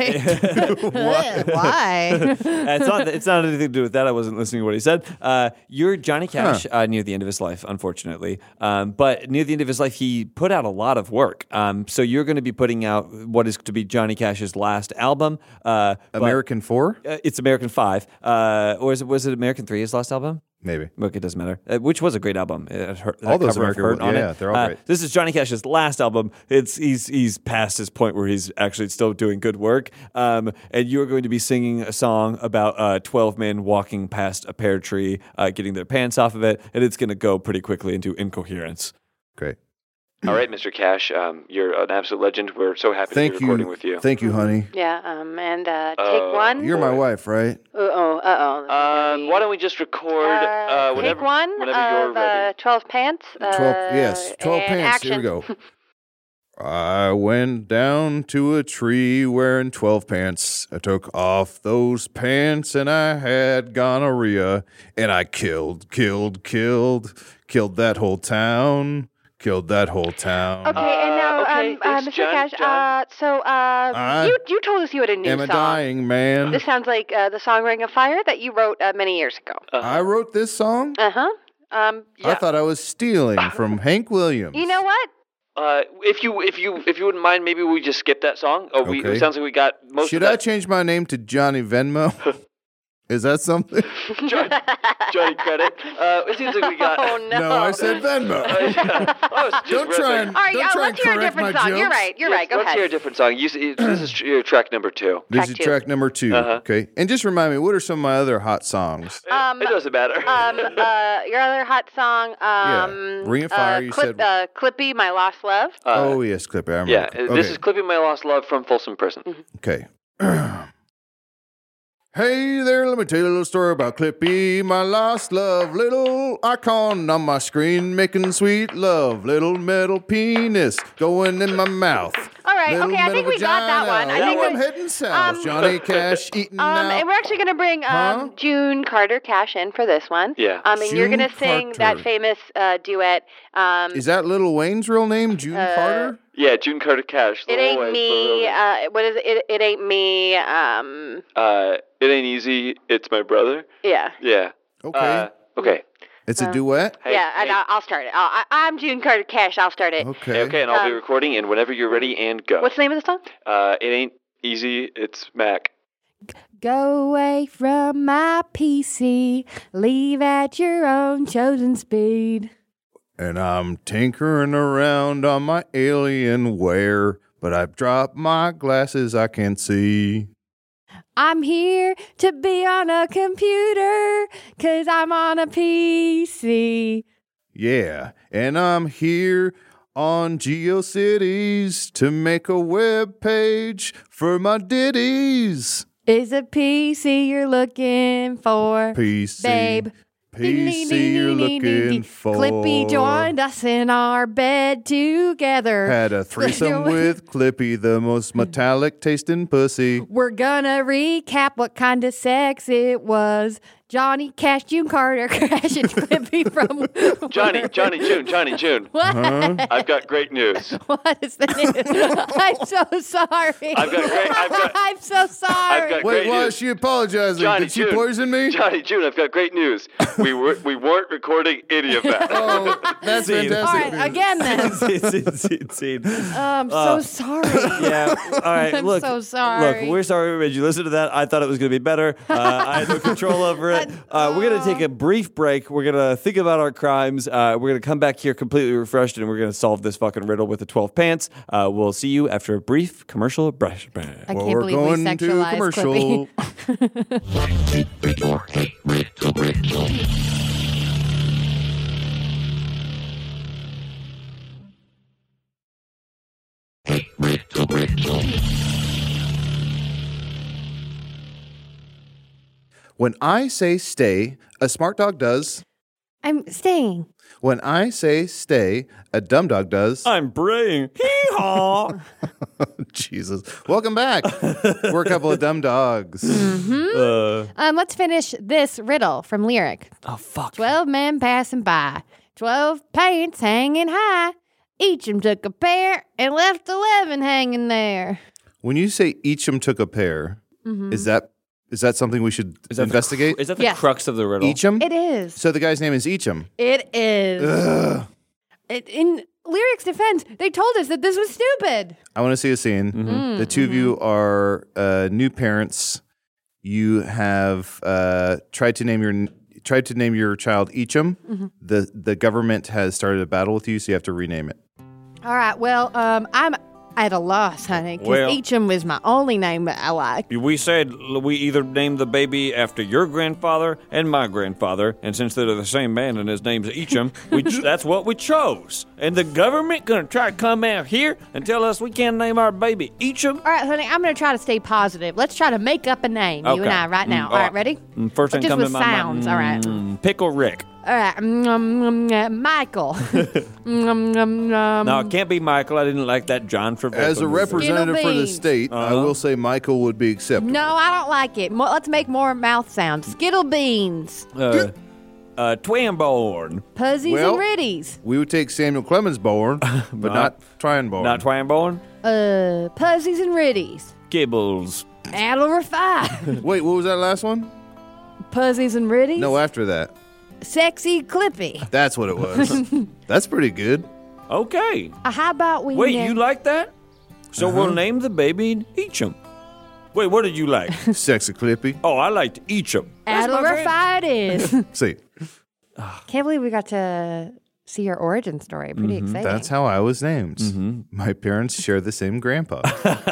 Why? Why? it's not. It's not anything to do with that. I wasn't listening to what he said. Uh, you're Johnny Cash uh, near the end of his life, unfortunately. Um, but near the end of his life, he put out a lot of work. Um, so you're going to be putting out what is to be Johnny Cash's last album. Uh, but, American Four? uh, it's American Five, uh, or is it, was it American Three? His last album. Maybe. Look, it doesn't matter. Uh, which was a great album. It, her, All those cover of American Hurt ones, on yeah, it. they're all Uh, great. This is Johnny Cash's last album. It's he's he's past his point where he's actually still doing good work. Um, and you're going to be singing a song about uh, twelve men walking past a pear tree, uh, getting their pants off of it, and it's going to go pretty quickly into incoherence. Great. All right, Mister Cash, um, you're an absolute legend. We're so happy Thank to be recording you. with you. Thank you, honey. Yeah, um, and uh, take Uh, one. You're my wife, right? Uh-oh, uh-oh. Um, why don't we just record uh, whenever, take one whenever of you're ready? Uh, twelve pants. Uh, Twelve, yes, twelve and pants. Action. Here we go. I went down to a tree wearing twelve pants. I took off those pants and I had gonorrhea. And I killed, killed, killed, killed that whole town. Killed that whole town. Okay, and now, Uh, okay, um, uh, thanks, Mister John, Cash, John. uh, so, uh, I you, you told us you had a new am a song. dying man. This sounds like uh, the song Ring of Fire that you wrote uh, many years ago. I wrote this song? Uh-huh. Um, I thought I was stealing from Hank Williams. you know what? Uh, if you if you if you wouldn't mind, maybe we just skip that song. Oh, we, Okay. it sounds like we got most Should of I that. change my name to Johnny Venmo? Is that something? Johnny, Johnny credit. Uh, it seems like we got. Oh, no. No, I said Venmo. Uh, yeah. I was just Don't try riffing. and, All right, don't uh, try let's and hear a correct different my song. You're jokes. right. You're Yes, right. Go let's ahead. hear a different song. You, see- this is your track number two. This Track is two. track number two. Uh-huh. Okay. And just remind me, what are some of my other hot songs? Um, it doesn't matter. um, uh, your other hot song, um, Yeah. Ring of Fire, uh, you Clip, said- uh, Clippy, My Lost Love. Uh, oh, yes, Clippy. I remember. yeah, Okay. this is Clipping My Lost Love from Folsom Prison. Okay. Hey there, let me tell you a little story about Clippy, my lost love. Little icon on my screen making sweet love. Little metal penis going in my mouth. All right, Little okay, I metal think we got that vagina. one. I think Oh, I'm we- heading south. um, Johnny Cash eating Um, out. and we're actually going to bring um, Huh? June Carter Cash in for this one. Yeah. Um, and you're June going to sing that Carter. famous uh, duet. Um, Is that Little Wayne's real name, June Uh, Carter? Yeah, June Carter Cash. it Lil ain't Wayne, me. Lil- Uh, what is it? it? It ain't me. Um, Uh, it ain't easy. It's my brother. yeah. Yeah. Okay. Uh, okay. It's a duet? Hey, yeah, and hey. I'll, I'll start it. I'll, I, I'm June Carter Cash. I'll start it. Okay. Hey, okay, and I'll be Um, recording, and whenever you're ready, and go. What's the name of the song? Uh, it ain't easy. It's Mac. Go away from my P C. Leave at your own chosen speed. And I'm tinkering around on my Alienware, but I've dropped my glasses I can't see. I'm here to be on a computer, cause I'm on a P C. Yeah, and I'm here on GeoCities to make a web page for my ditties. Is a P C you're looking for? P C. Babe. P C you're looking for. Clippy joined us in our bed together. Had a threesome with Clippy, the most metallic tasting pussy. We're gonna recap what kind of sex it was. Johnny Cash, June Carter, Crash and Clippy from Johnny, Johnny June, Johnny June. What? I've got great news. What is the news? I'm so sorry. I've got great- I've got- I'm so sorry. I've got Wait, great why news. is she apologizing? Johnny Did she June. poison me? Johnny June, I've got great news. We were we weren't recording any of that. Oh, that's See, All fantastic. right, again then. Scene, scene, scene, scene. Oh, I'm Uh, so sorry. Yeah. All right. I'm look. so sorry. Look, we're sorry we made you listen to that. I thought it was going to be better. Uh, I had no control over it. Uh, we're going to take a brief break. We're going to think about our crimes. Uh, we're going to come back here completely refreshed, and we're going to solve this fucking riddle with the twelve pants. Uh, we'll see you after a brief commercial break. I Well, can't we're believe going we to sexualized commercial. Clippy. When I say stay, a smart dog does. I'm staying. When I say stay, a dumb dog does. I'm braying. Hee-haw. Jesus. Welcome back. We're a couple of dumb dogs. uh, Um, let's finish this riddle from Lyric. oh, fuck. Twelve men passing by, twelve pants hanging high. Each 'em took a pair and left eleven hanging there. When you say each 'em took a pair, is that is that something we should Is that investigate? The, is that the Yes. crux of the riddle? Each 'em? It is. So the guy's name is Eacham. It is. It, in Lyric's defense, they told us that this was stupid. I want to see a scene. Mm-hmm. The two of you are uh, new parents. You have uh, tried to name your tried to name your child Eacham. Mm-hmm. The the government has started a battle with you, so you have to rename it. All right. Well, um, I'm at a loss, honey, because Well- Eacham was my only name that I like. We said we either named the baby after your grandfather and my grandfather, and since they're the same man and his name's Eacham, we ch- that's what we chose. And the government gonna try to come out here and tell us we can't name our baby Eacham? All right, honey, I'm going to try to stay positive. Let's try to make up a name, you and I, right now. Mm, all right, ready? Mm, First thing Just comes with to my sounds, mind. all right. mm, Pickle Rick. All right, mm, mm, mm, uh, Michael. mm, mm, mm, No, it can't be Michael. I didn't like that John Travolta. As a movie. representative for the beans. state, I Uh-huh. will say Michael would be acceptable. No, I don't like it. Mo- let's make more mouth sounds. Skittle beans, Uh, uh, Twamborn. Puzzies Well- and Ritties. We would take Samuel Clemens born, but Not- not Tryon-born. Not Twamborn. Uh, Puzzies and Ritties. Gibbles. Adel Rafai. Wait, what was that last one? Puzzies and Ritties. No, after that. Sexy Clippy. That's what it was. That's pretty good. Okay. Uh, how about we Wait, name- you like that? So Uh-huh. we'll name the baby Eacham. Wait, what did you like? Sexy Clippy. Oh, I liked Eacham. That's Adel my favorite. Rafai it is. See, Can't believe we got to see your origin story. Pretty exciting. that's how I was named. My parents share the same grandpa.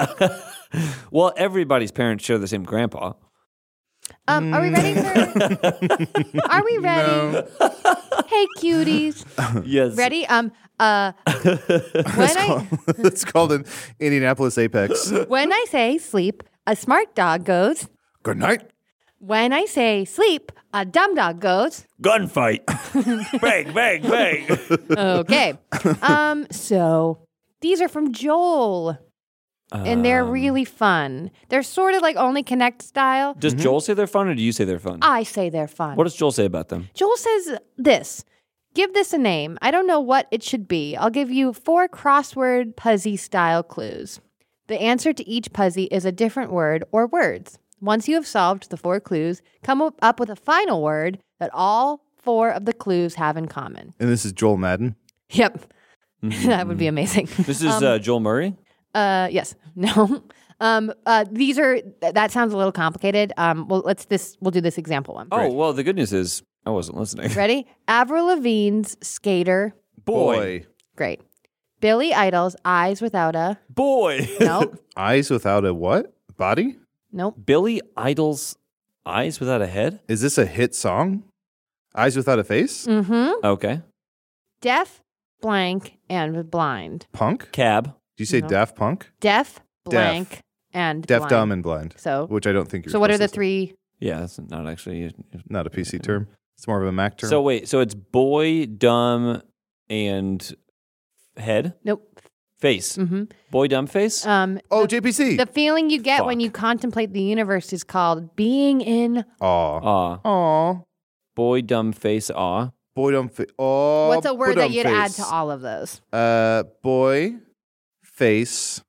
Well, everybody's parents share the same grandpa. Um, are we ready for? Are we ready? Hey, cuties. Yes. Ready? Um. Uh. when I It's called an Indianapolis Apex. when I say sleep, a smart dog goes. Good night. When I say sleep, a dumb dog goes. Gunfight. bang, bang, bang. Okay. um. So these are from Joel. And they're Um, really fun. They're sort of like Only Connect style. Does Joel say they're fun or do you say they're fun? I say they're fun. What does Joel say about them? Joel says this. Give this a name. I don't know what it should be. I'll give you four crossword puzzle style clues. The answer to each puzzle is a different word or words. Once you have solved the four clues, come up up with a final word that all four of the clues have in common? And this is Joel Madden. Yep. That would be amazing. This is uh, Joel Murray? Uh, yes. No. Um, uh, these are, th- that sounds a little complicated. Um, well, let's this, we'll do this example one. Oh, well, the good news is I wasn't listening. Ready? Avril Lavigne's Skater. Boy. Great. Billy Idol's Eyes Without a. Boy. Nope. Eyes without a what? Body? Nope. Billy Idol's Eyes Without a Head? Is this a hit song? Eyes without a face? Mm-hmm. Okay. Deaf, blank, and blind. Punk? Cab. Did you say No. Daft Punk? Deaf, blank, Deaf. and Deaf, blind. dumb, and blind. So, Which I don't think you're so what are supposed the to say. three? Yeah, that's not actually. Not a P C term. It's more of a Mac term. So wait, so it's boy, dumb, and head? Nope. Face. Mm-hmm. Boy, dumb face? Um, oh, the, J P C. the feeling you get when Fuck. you contemplate the universe is called being in. Aw. Aw. Aw. Boy, dumb face, aw. Boy, dumb face. Oh, What's a word that dumb you'd add face. to all of those? Uh, boy, face.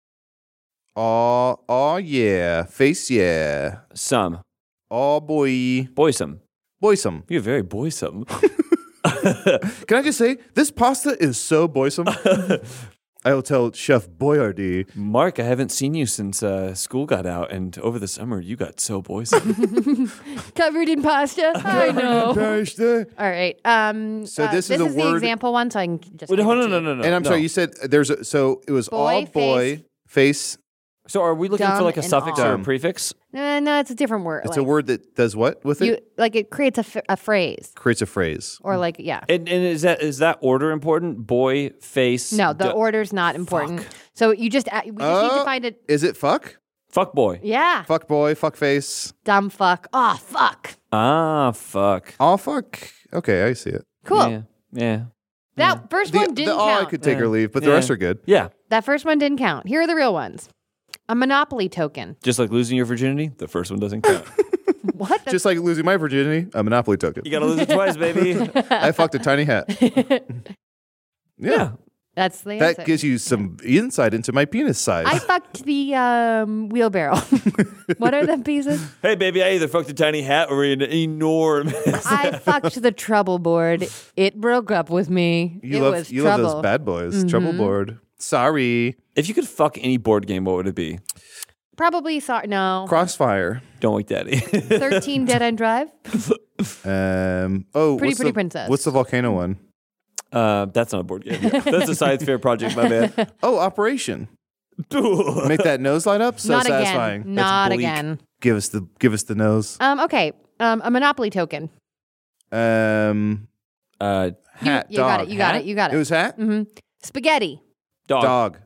Aw, aw, yeah. Face, yeah. Some. Aw, boy. Boysome. Boysome. You're very boysome. Can I just say, this pasta is so boysome. I will tell Chef Boyardee. Mark, I haven't seen you since uh, school got out, and over the summer you got so boysome. Covered in pasta. I know. Pasta. All right. Um, So uh, this this is a is the word- example one, so I can just. Wait, give hold it on, to no, you. no, no. And I'm no. sorry, you said there's a, so it was Boy, all face. boy, face. So are we looking Dumb for like a and suffix all. or a Dumb. prefix? Uh, no, it's a different word. It's like, a word that does what with it? You like it creates a, f- a phrase Creates a phrase. or like yeah. And, and is that is that order important? Boy, face. No, the du- order's not important. Fuck. So you just add- we just need Oh. to find it. Is it fuck? Fuck boy. Yeah. Fuck boy, fuck face. Dumb fuck. Oh fuck. Ah, fuck. Oh, fuck. Okay, I see it. Cool. Yeah. Yeah. That first The, one the didn't all I count. could take or Yeah. leave, but the Yeah. rest are good. Yeah. That first one didn't count. Here are the real ones. A Monopoly token. Just like losing your virginity, the first one doesn't count. What? That's- Just like losing my virginity, a Monopoly token. You gotta lose it twice, baby. I fucked a tiny hat. Yeah. That's the That answer. gives you some insight into my penis size. I fucked the um, wheelbarrow. What are the pieces? Hey, baby, I either fucked a tiny hat or an enormous. I fucked the trouble board. It broke up with me. you it love was you trouble. love those bad boys. Mm-hmm. Trouble board. Sorry. If you could fuck any board game, what would it be? Probably sorry. No. Crossfire. Don't Wake Daddy. thirteen Dead End Drive. Um oh Pretty what's Pretty the, Princess. What's the volcano one? uh, that's not a board game. That's a science fair project, my man. Oh, Operation. Make that nose light up. So Not satisfying. again. Not bleak. again. Give us the give us the nose. Um. Okay. Um. A Monopoly token. Um Uh, You, hat you got dog. it. You got Hat? it. You got It it. was hat? Mm-hmm. Spaghetti. dog. Dog.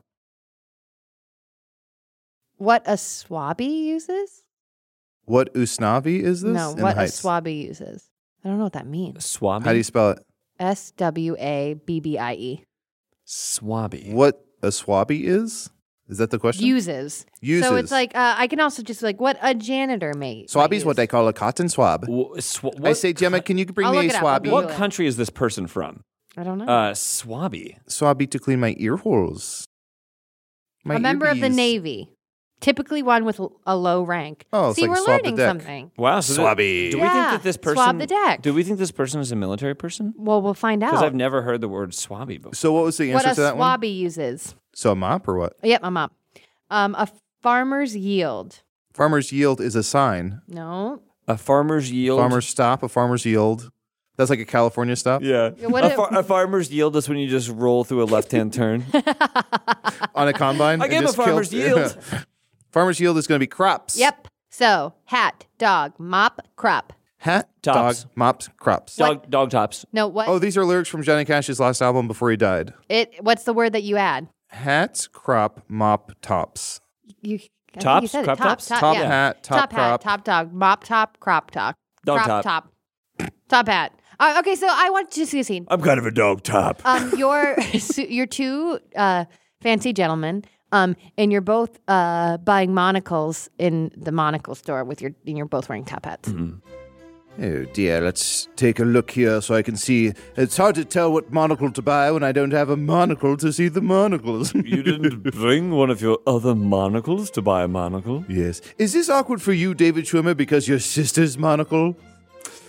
What a swabby uses? What Usnavi is this? No. In the What a Heights. swabby uses? I don't know what that means. Swabby. How do you spell it? S W A B B I E. Swabby. What a swabby is? Is that the question? Uses. Uses. So it's like uh, I can also just like what a janitor mate. Swabby might is what use. they call a cotton swab. Wh- sw- I what say, Gemma, can you bring I'll me a look it up. I'll swabby? Google What it. country is this person from? I don't know. Uh, Swabby. Swabby to clean my ear holes. My a member of the earpiece. Navy, typically one with l- a low rank. Oh, it's See, like we're swab the learning deck. something. Wow. So th- Swabby. Do we think Yeah, that this person swab the deck. Do we think this person is a military person? Well, we'll find Because out. I've never heard the word swabby before. So what was the what answer a to that one? swabby uses. So a mop or what? Yep, I'm up. Um, a farmer's yield. Farmer's yield is a sign. No. A farmer's yield. Farmer's stop, a farmer's yield. That's like a California stop. Yeah. What a, if- far- a farmer's yield is when you just roll through a left-hand turn. On a combine. I and gave a just farmer's killed- yield. Farmer's yield is going to be crops. Yep. So hat, dog, mop, crop. Hat, Tops. dog, mops, crops. Dog, dog tops. No, what? Oh, these are lyrics from Johnny Cash's last album before he died. it. What's the word that you add? Hat, crop, mop, tops. You I think you Tops? said it. Crop top, tops? Top, Top yeah. hat, top, top crop. hat, top dog, mop top, crop top, Dog crop top. top, top hat. Uh, okay, so I want you to see a scene. I'm kind of a dog top. Um, you're you're two uh, fancy gentlemen, um, and you're both uh, buying monocles in the monocle store with your, and you're both wearing top hats. Mm-hmm. Oh dear, let's take a look here so I can see. It's hard to tell what monocle to buy when I don't have a monocle to see the monocles. You didn't bring one of your other monocles to buy a monocle? Yes. Is this awkward for you, David Schwimmer, because your sister's monocle?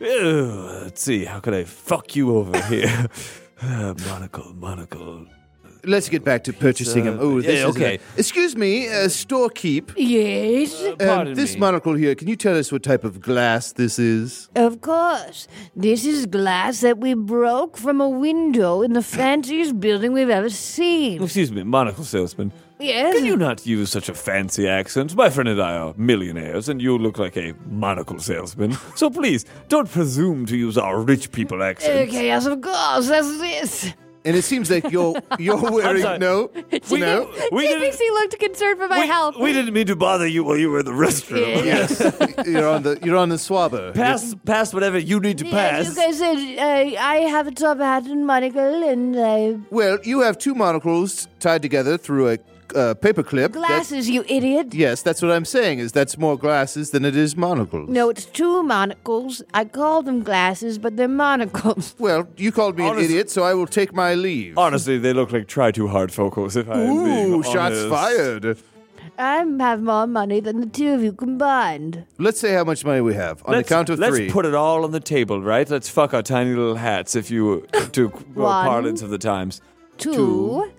Ew, let's see. How could I fuck you over here? uh, monocle, monocle. Let's get back to purchasing them. Oh, this yeah, is okay. a- excuse me, uh, storekeep. Yes, Um, Pardon this me. monocle here, can you tell us what type of glass this is? of course. This is glass that we broke from a window in the fanciest building we've ever seen. Excuse me, monocle salesman. Yes. Can you not use such a fancy accent? My friend and I are millionaires, and you look like a monocle salesman. So please, don't presume to use our rich people accent. Okay, yes, of course. That's this. And it seems like you're you're wearing sorry. no no. We J P C didn't, looked concerned for my we, health. we didn't mean to bother you while you were in the restroom. Yes, you're on the you're on the swabber. Pass, pass whatever you need to Yes, pass. you guys said uh, I have a top hat and monocle and uh, Well, you have two monocles tied together through a uh, paper clip. That- glasses, you idiot. yes, that's what I'm saying. Is that's more glasses than it is monocles. No, it's two monocles. I call them glasses, but they're monocles. Well, you called me Honest- an idiot, so I will take my leave. Honestly, they look like try too hard focals. If I am being Ooh, shots honest. fired. I have more money than the two of you combined. Let's say how much money we have on Let's, the count of let's three. put it all on the table, right? Let's fuck our tiny little hats, if you to well, One. parlance of the times. Two,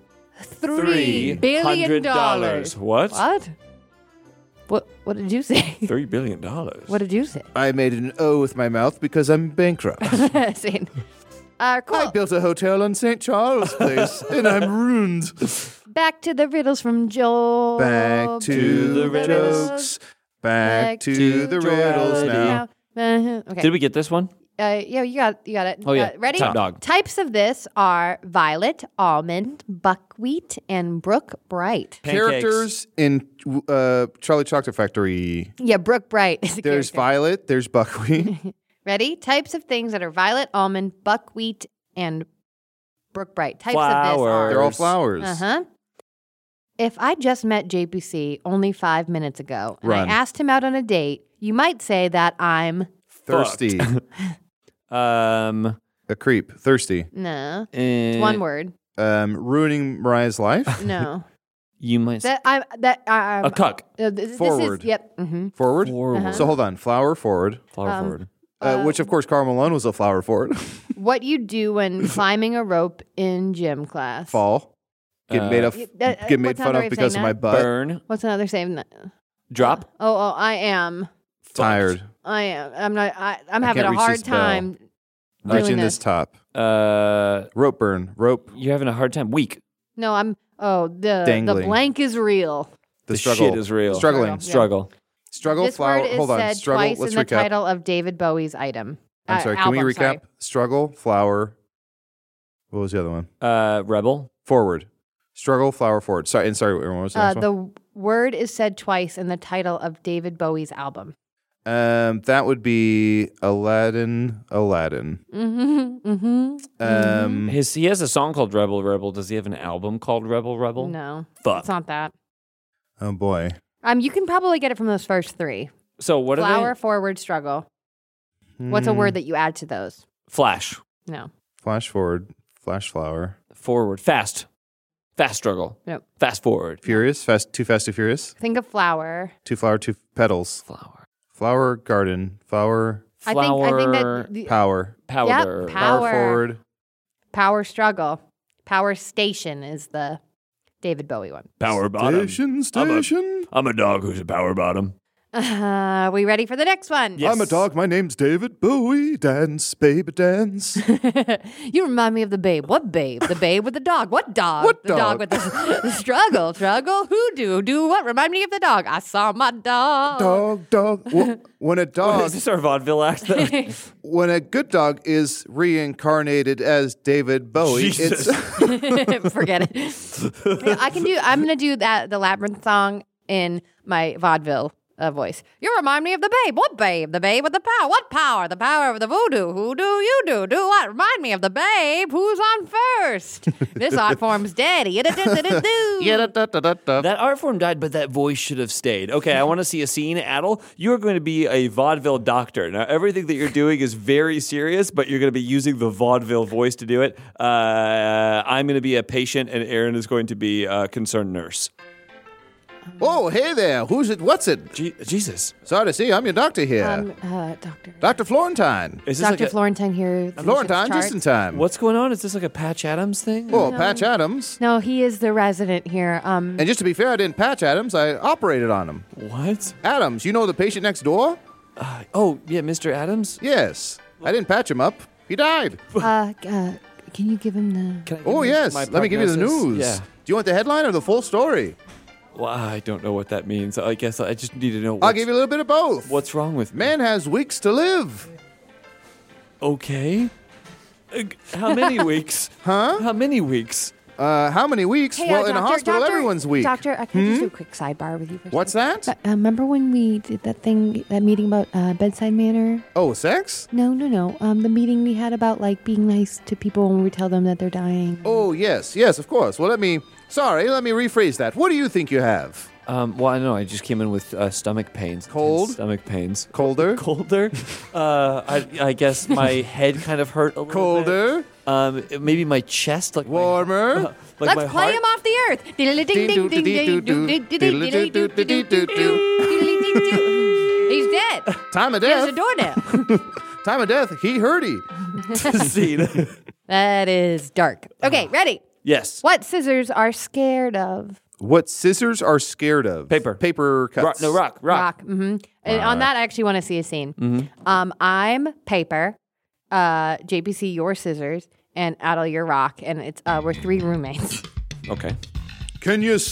three billion hundred dollars. What? What? What? What did you say? Three billion dollars. What did you say? I made an O with my mouth because I'm bankrupt. Saying, uh, cool. I built a hotel on Saint Charles Place, and I'm ruined. Back to the riddles from Joel. Back to the the riddles. jokes. Back to the riddles now. Uh-huh. Okay. Did we get this one? Uh, yeah, you got you got it. Oh, yeah. Uh, ready? Top dog. Types of this are violet, almond, buckwheat, and brook bright. Pancakes. Characters in uh, Charlie Chocolate Factory. Yeah, brook bright is a There's character. Violet. There's Buckwheat. Ready? Types of things that are violet, almond, buckwheat, and brook bright. Types Flowers. They're all of flowers. this are. Uh huh. If I just met J P C only five minutes ago and Run. I asked him out on a date, you might say that I'm Thirsty. Um, A creep. Thirsty. no. eh, It's one word. Um, ruining Mariah's life. No. You might say that I'm that I'm a cuck. Uh, this, this Forward. is yep. Mm-hmm. Forward. Forward. So hold on. Flower forward. Flower Um, forward. Uh, which, of course, Carl Malone was a flower forward. What you do when climbing a rope in gym class? Fall. Get Uh, made of. Y- that- uh, Get made what's fun another of way of because of saying my that? butt. Burn. What's another saying? that- Drop. Oh, oh, I am. Tired. I am. I'm not. I, I'm I having can't a reach hard this bell. time Reaching doing this this. top. Uh, Rope burn. Rope. you're having a hard time. Weak. No, I'm. Oh, the the Dangling. blank is real. The, The struggle. shit is real. Struggling. Yeah. Struggle. Struggle. This flower. word is Hold on. said Struggle. twice Let's in the recap. title of David Bowie's item. I'm Uh, sorry. Can album, we recap? sorry. Struggle. Flower. What was the other one? Uh, rebel. Forward. Struggle. Flower. Forward. Sorry. And sorry. What was the Uh, next one? the word is said twice in the title of David Bowie's album. Um, that would be Aladdin. Aladdin. Mm-hmm. Mm-hmm. Um, His he has a song called Rebel Rebel. Does he have an album called Rebel Rebel? No, Fuck. it's not that. oh boy. Um, you can probably get it from those first three. So what Flower, are forward, struggle. What's a Hmm. word that you add to those? they? Flash. No. Flash forward. Flash flower. Forward. Fast. Fast struggle. Nope. Fast forward. Furious. Fast. Too fast. Too furious. Think of flower. Two flower. Two petals. Flower. Flower garden. Flower. I think I think Flower. that the, Power. Powder. Yep, Power Power. forward. power struggle. Power station is the David Bowie one. Power bottom. Station. I'm a- Station. I'm a dog who's a power bottom. Uh, we ready for the next one? Yes. I'm a dog. My name's David Bowie. Dance, baby, dance. You remind me of the babe. What babe? The babe with the dog. What dog? What the dog, dog? with the, the struggle. Struggle. Who do? Do what? Remind me of the dog. I saw my dog. Dog, dog. Wh- When a What, dog, is this our vaudeville act? though? when a good dog is reincarnated as David Bowie, Jesus. it's Forget it. Yeah, I can do. I'm gonna do that. The labyrinth song in my vaudeville uh, voice. You remind me of the babe. What babe? The babe with the power. What power? The power of the voodoo. Who do you do? Do what? Remind me of the babe. Who's on first? This art form's dead. Da-da-da-da-da. That art form died, but that voice should have stayed. Okay, I want to see a scene. Adel, you're going to be a vaudeville doctor. Now, everything that you're doing is very serious, but you're going to be using the vaudeville voice to do it. Uh, I'm going to be a patient, and Aaron is going to be a concerned nurse. Oh, hey there. Who's it? What's it? Je- Jesus. Sorry to see you. I'm your doctor here. Um, uh, doctor. Doctor Florentine. Is this Doctor like a, Florentine here. with the Florentine, ship's just in chart. time. what's going on? Is this like a Patch Adams thing? Oh, Patch Adams. No, he is the resident here. Um, And just to be fair, I didn't patch Adams. I operated on him. What? Adams, you know the patient next door? Uh, oh, yeah, Mister Adams? Yes. I didn't patch him up. He died. uh, uh, can you give him the? Can I give Oh, you yes. my Let me give you the prognosis? news. Yeah. Do you want the headline or the full story? Well, I don't know what that means. I guess I just need to know what's, I'll give you a little bit of both. what's wrong with me. Man has weeks to live. Okay. Uh, how many weeks? Huh? How many weeks? Uh, how many weeks? Hey, well, uh, in a doctor, hospital, doctor, everyone's weak. Doctor, I can just do a quick sidebar with you. For a What's second. that? Uh, remember when we did that thing, that meeting about uh, bedside manner? Oh, sex? No, no, no. Um, the meeting we had about like being nice to people when we tell them that they're dying. Oh, yes. Yes, of course. Well, let me... Sorry, let me rephrase that. What do you think you have? Um, well, I don't know. I just came in with uh, stomach pains. Cold? Intense Stomach pains. Colder? Colder? uh, I, I guess my head kind of hurt a little Colder? bit. Um, maybe my chest, like my- Warmer? uh, like Let's my play heart. him off the earth. He's dead. Time of There's death. a doornail. Time of death. He hurty. Scene. That is dark. Okay, ready? Yes. What scissors are scared of? What scissors are scared of? Paper. Paper cuts. Rock, no, rock, rock. Rock. Mm-hmm. And on that, I actually want to see a scene. Um, I'm paper. Uh, J P C, your scissors, and Adel, your rock, and it's uh, we're three roommates. Okay. Can you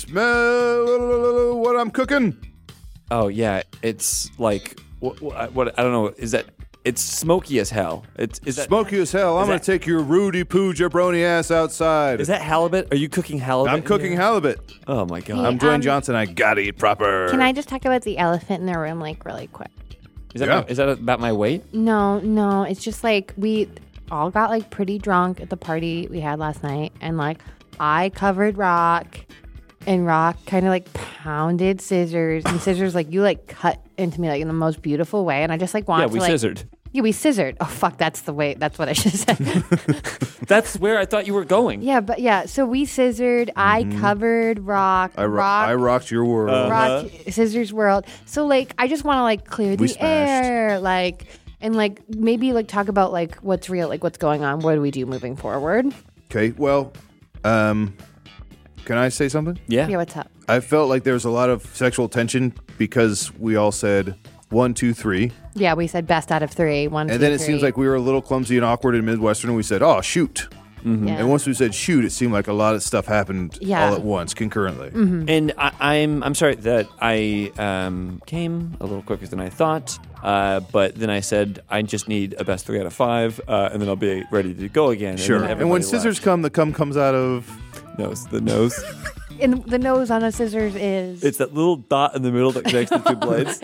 smell what I'm cooking? Oh, yeah. It's like, what, what, what I don't know. Is that, it's smoky as hell. It's, is that, Smoky as hell. I'm is going that- to take your Rudy Poo jabroni ass outside. is that halibut? Are you cooking halibut? I'm in cooking here? halibut. Oh, my God. I'm Dwayne Um, Johnson. I gotta eat proper. Can I just talk about the elephant in the room, like, really quick? Is that, Yeah. my, is that about my weight? No, no. It's just like we all got like pretty drunk at the party we had last night, and like I covered Rock, and Rock kind of like pounded Scissors, and Scissors like you like cut into me like in the most beautiful way, and I just like wanted Yeah, we to like scissored. yeah we scissored. Oh fuck, that's the way. That's what I should have said. That's where I thought you were going. Yeah, but yeah. So we scissored. I covered Rock. I, ro- Rock. I rocked your world. Rock Scissors World. So like I just want to like clear We the smashed. air, like and like maybe like talk about like what's real, like what's going on. What do we do moving forward? Okay, well, um, can I say something? Yeah. Yeah, what's up? I felt like there was a lot of sexual tension because we all said one, two, three. Yeah, we said best out of three. One, And two, then it three. seems like we were a little clumsy and awkward in Midwestern, and we said, oh, shoot. Yeah. And once we said shoot, it seemed like a lot of stuff happened Yeah. all at once, concurrently. And I, I'm I'm sorry that I um, came a little quicker than I thought, uh, but then I said I just need a best three out of five, uh, and then I'll be ready to go again. Sure. And, then And when everybody scissors left. come, the cum comes out of... nose, the nose, and the nose on a scissors is. it's that little dot in the middle that connects the two blades.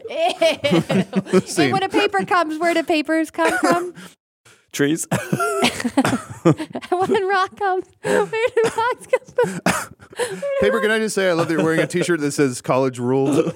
And when a paper comes, where do papers come from? Trees. When rock comes, where do rocks come from? Paper, can I just say I love that you're wearing a T-shirt that says college rules?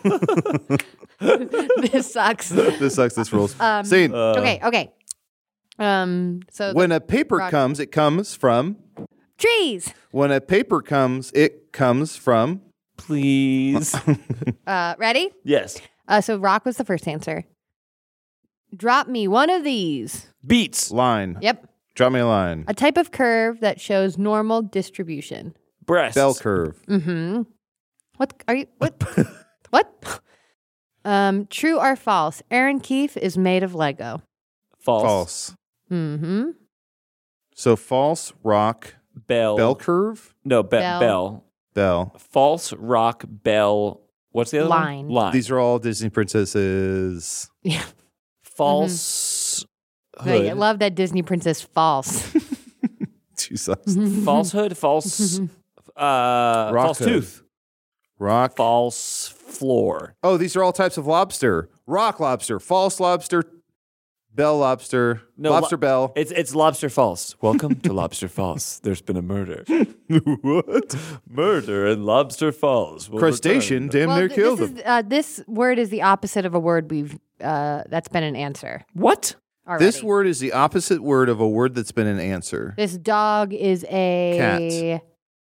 This sucks. This sucks, this rules. Um, Scene. okay, okay. Um. So when a paper rock- comes, it comes from... trees. When a paper comes, it comes from... Please. Uh, ready? Yes. Uh, so rock was the first answer. Drop me one of these. Beats. Line. Yep. Drop me a line. A type of curve that shows normal distribution. Breasts. Bell curve. Mm-hmm. What are you? What? What? Um. True or false? Aaron Keefe is made of Lego. False. False. Mm-hmm. So false, rock, Bell. bell curve, No, be- Bell. bell. bell. False, rock, bell. What's the other Line. one? Line. These are all Disney princesses. Yeah. False. I love that Disney princess false. Jesus. Falsehood. False. uh, Rock false hood. tooth. Rock. False floor. Oh, these are all types of lobster. Rock lobster, false lobster, bell lobster, No, lobster lo- bell. It's it's Lobster Falls. Welcome to Lobster Falls. There's been a murder. What? Murder in Lobster Falls. will Crustacean return. damn well, near th- killed this, them. is, uh, this word is the opposite of a word we've. Uh, that's been an answer What? already. This word is the opposite word of a word that's been an answer. This dog is a Cat.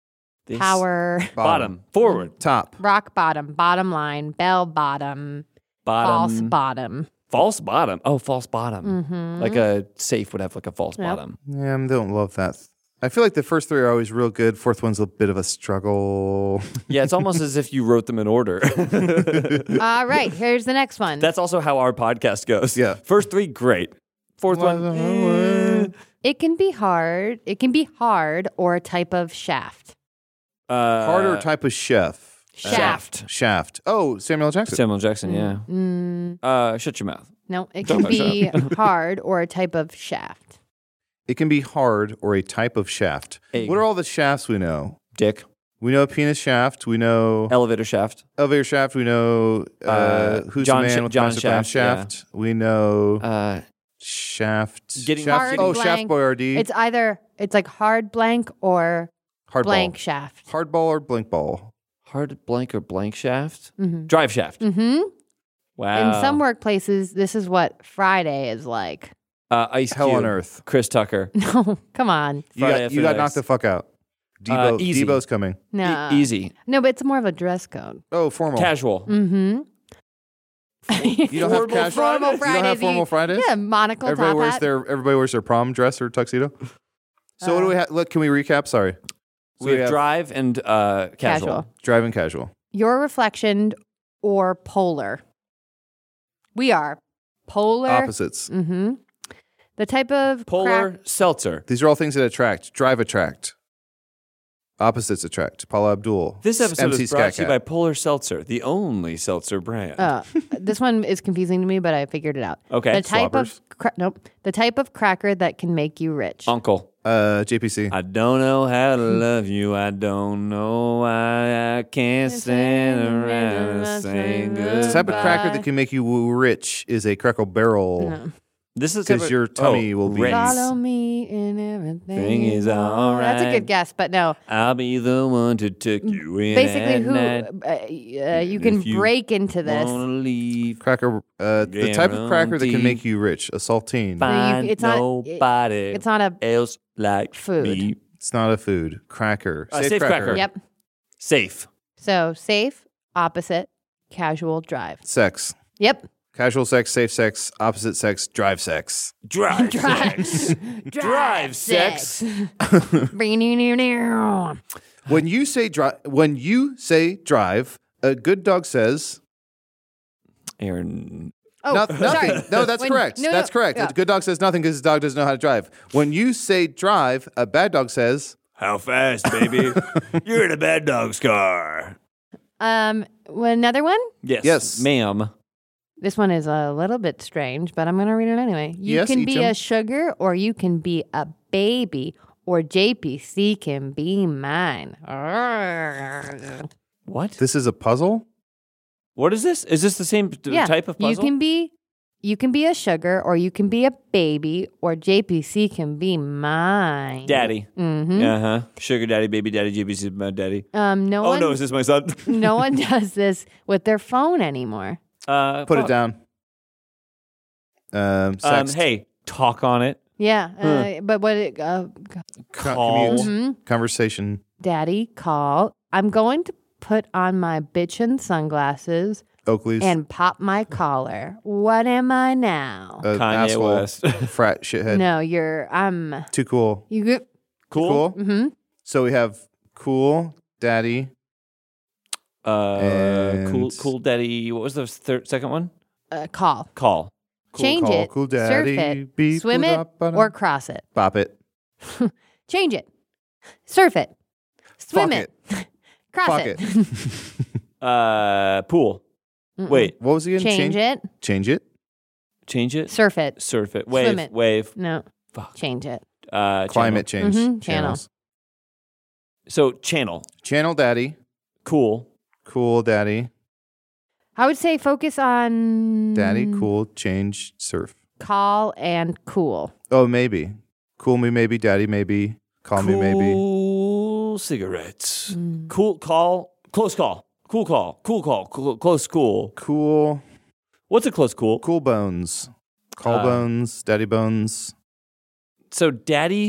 This- power, Bottom. Forward. Top. rock bottom, bottom line, bell bottom, Bottom. false bottom. False bottom. Oh, false bottom. Mm-hmm. Like a safe would have like a false Yep. bottom. Yeah, I don't love that. I feel like the first three are always real good. Fourth one's a bit of a struggle. Yeah, it's almost as if you wrote them in order. All right, here's the next one. That's also how our podcast goes. Yeah. First three, great. Fourth one, eh. It can be hard. It can be hard or a type of shaft. uh, Harder type of chef. Shaft. Shaft. Oh, Samuel L. Jackson. Samuel Jackson, yeah. Mm, Uh, shut your mouth. no, it Talk can about be hard or a type of shaft. It can be hard or a type of shaft. Egg. What are all the shafts we know? Dick. We know penis shaft. We know Elevator shaft. elevator shaft. We know uh, Uh, who's John the man Sh- with John master plan Shaft, shaft. We know Uh, shaft. Getting- shaft. Hard Oh, Shaft blank. Boyardee. It's either it's like hard blank or hard blank ball. shaft. Hard ball or blink ball. hard blank or blank shaft? Mhm. Drive shaft. Mm-hmm. Wow. In some workplaces, this is what Friday is like. Uh, Ice Hell Cube. on earth. Chris Tucker. No, come on. You Friday got, After you got Next. knocked the fuck out. Debo, Uh, easy. Debo's coming. No, E- easy. No, but it's more of a dress code. Oh, formal. Casual. Mm-hmm. You don't have Formal casual. Formal You don't Fridays. have formal Fridays. Yeah, monocle Everybody top wears hat. their everybody wears their prom dress or tuxedo. So what do we have? Look, can we recap? Sorry. So we have drive and uh, casual. Casual. driving casual. Your reflection or polar. We are polar. Opposites. Mm-hmm. The type of Polar crack- seltzer. These are all things that attract. Drive attract. Opposites attract. Paula Abdul. This episode M C is brought to you Scat by Cat. Polar Seltzer, the only seltzer brand. Uh, this one is confusing to me, but I figured it out. Okay. The type Swappers. of cra- nope. The type of cracker that can make you rich. Uncle. Uh, J P C. I don't know how to love you. I don't know why I can't stand around and say The type of cracker Goodbye. that can make you rich is a Cracker Barrel. No. This is 'Cause type of- your tummy will be- Ritz. Follow me in everything. Thing is all That's a right. good guess, but no. I'll be the one to take you in. Basically, at who night. uh, uh, you can If you break into this. Wanna leave? Cracker. Uh, the type of cracker that can Guaranteed. make you rich. A saltine. Find it's not- nobody It's not a else like food. me. It's not a food. Cracker. Uh, safe cracker. Yep. Safe. So safe, opposite, casual, drive. Sex. Yep. Casual sex, safe sex, opposite sex, drive sex. Drive. Drive. sex. Drive sex. When you say drive, when you say drive, a good dog says Aaron. Oh, no- nothing. sorry. No, that's When- correct. no, no, that's correct. yeah. A good dog says nothing because his dog doesn't know how to drive. When you say drive, a bad dog says How fast, baby? You're in a bad dog's car. Um, well, another one. Yes. Yes. Ma'am. This one is a little bit strange, but I'm going to read it anyway. You Yes, can eat be 'em. a sugar or you can be a baby or J P C can be mine. What? this is a puzzle. What is this? Is this the same t- yeah. type of puzzle? You can be you can be a sugar or you can be a baby or J P C can be mine. Daddy. Mm-hmm. Uh huh. Sugar daddy, baby daddy, J B C, my daddy. Um, no Oh one no, is this my son? no one does this with their phone anymore. uh, Put fuck. it down. Um, Um, sext. hey, talk on it. Yeah, uh, but what it, uh, Co- call. commute. mhm. Conversation. Daddy, call. I'm going to put on my bitchin' sunglasses Oakley's. and pop my collar. What am I now? uh, Kanye asshole. West. Frat shithead. No, you're I'm Too cool. you get Cool. Cool. mm-hmm. So we have cool, daddy. Uh, cool, And- cool daddy. What was the third, second one? uh, call. Call. Cool Change call, it. cool surf daddy, it. be Swim cool it da- ba- da- or cross it. bop it. Change it. Surf it. Swim Fuck it. cross Fuck it. Uh, pool. Mm-mm. Wait, What was it again? Change it. Change it. change it. Surf it. Surf it. Wave. Swim it. Wave. No. Fuck. Change it. Uh, Climate channel. change. Mhm, channel. Channels. So channel. Channel daddy. Cool. Cool daddy. I would say focus on Daddy, cool, change, surf. call and cool. Oh, maybe. Cool me, maybe. Daddy, maybe. Call me, maybe. Cool cigarettes. Mm. Cool call. Close call. Cool call. Cool call. Cool, close cool. Cool. What's a close cool? Cool bones. Call Uh, bones. Daddy bones. So daddy,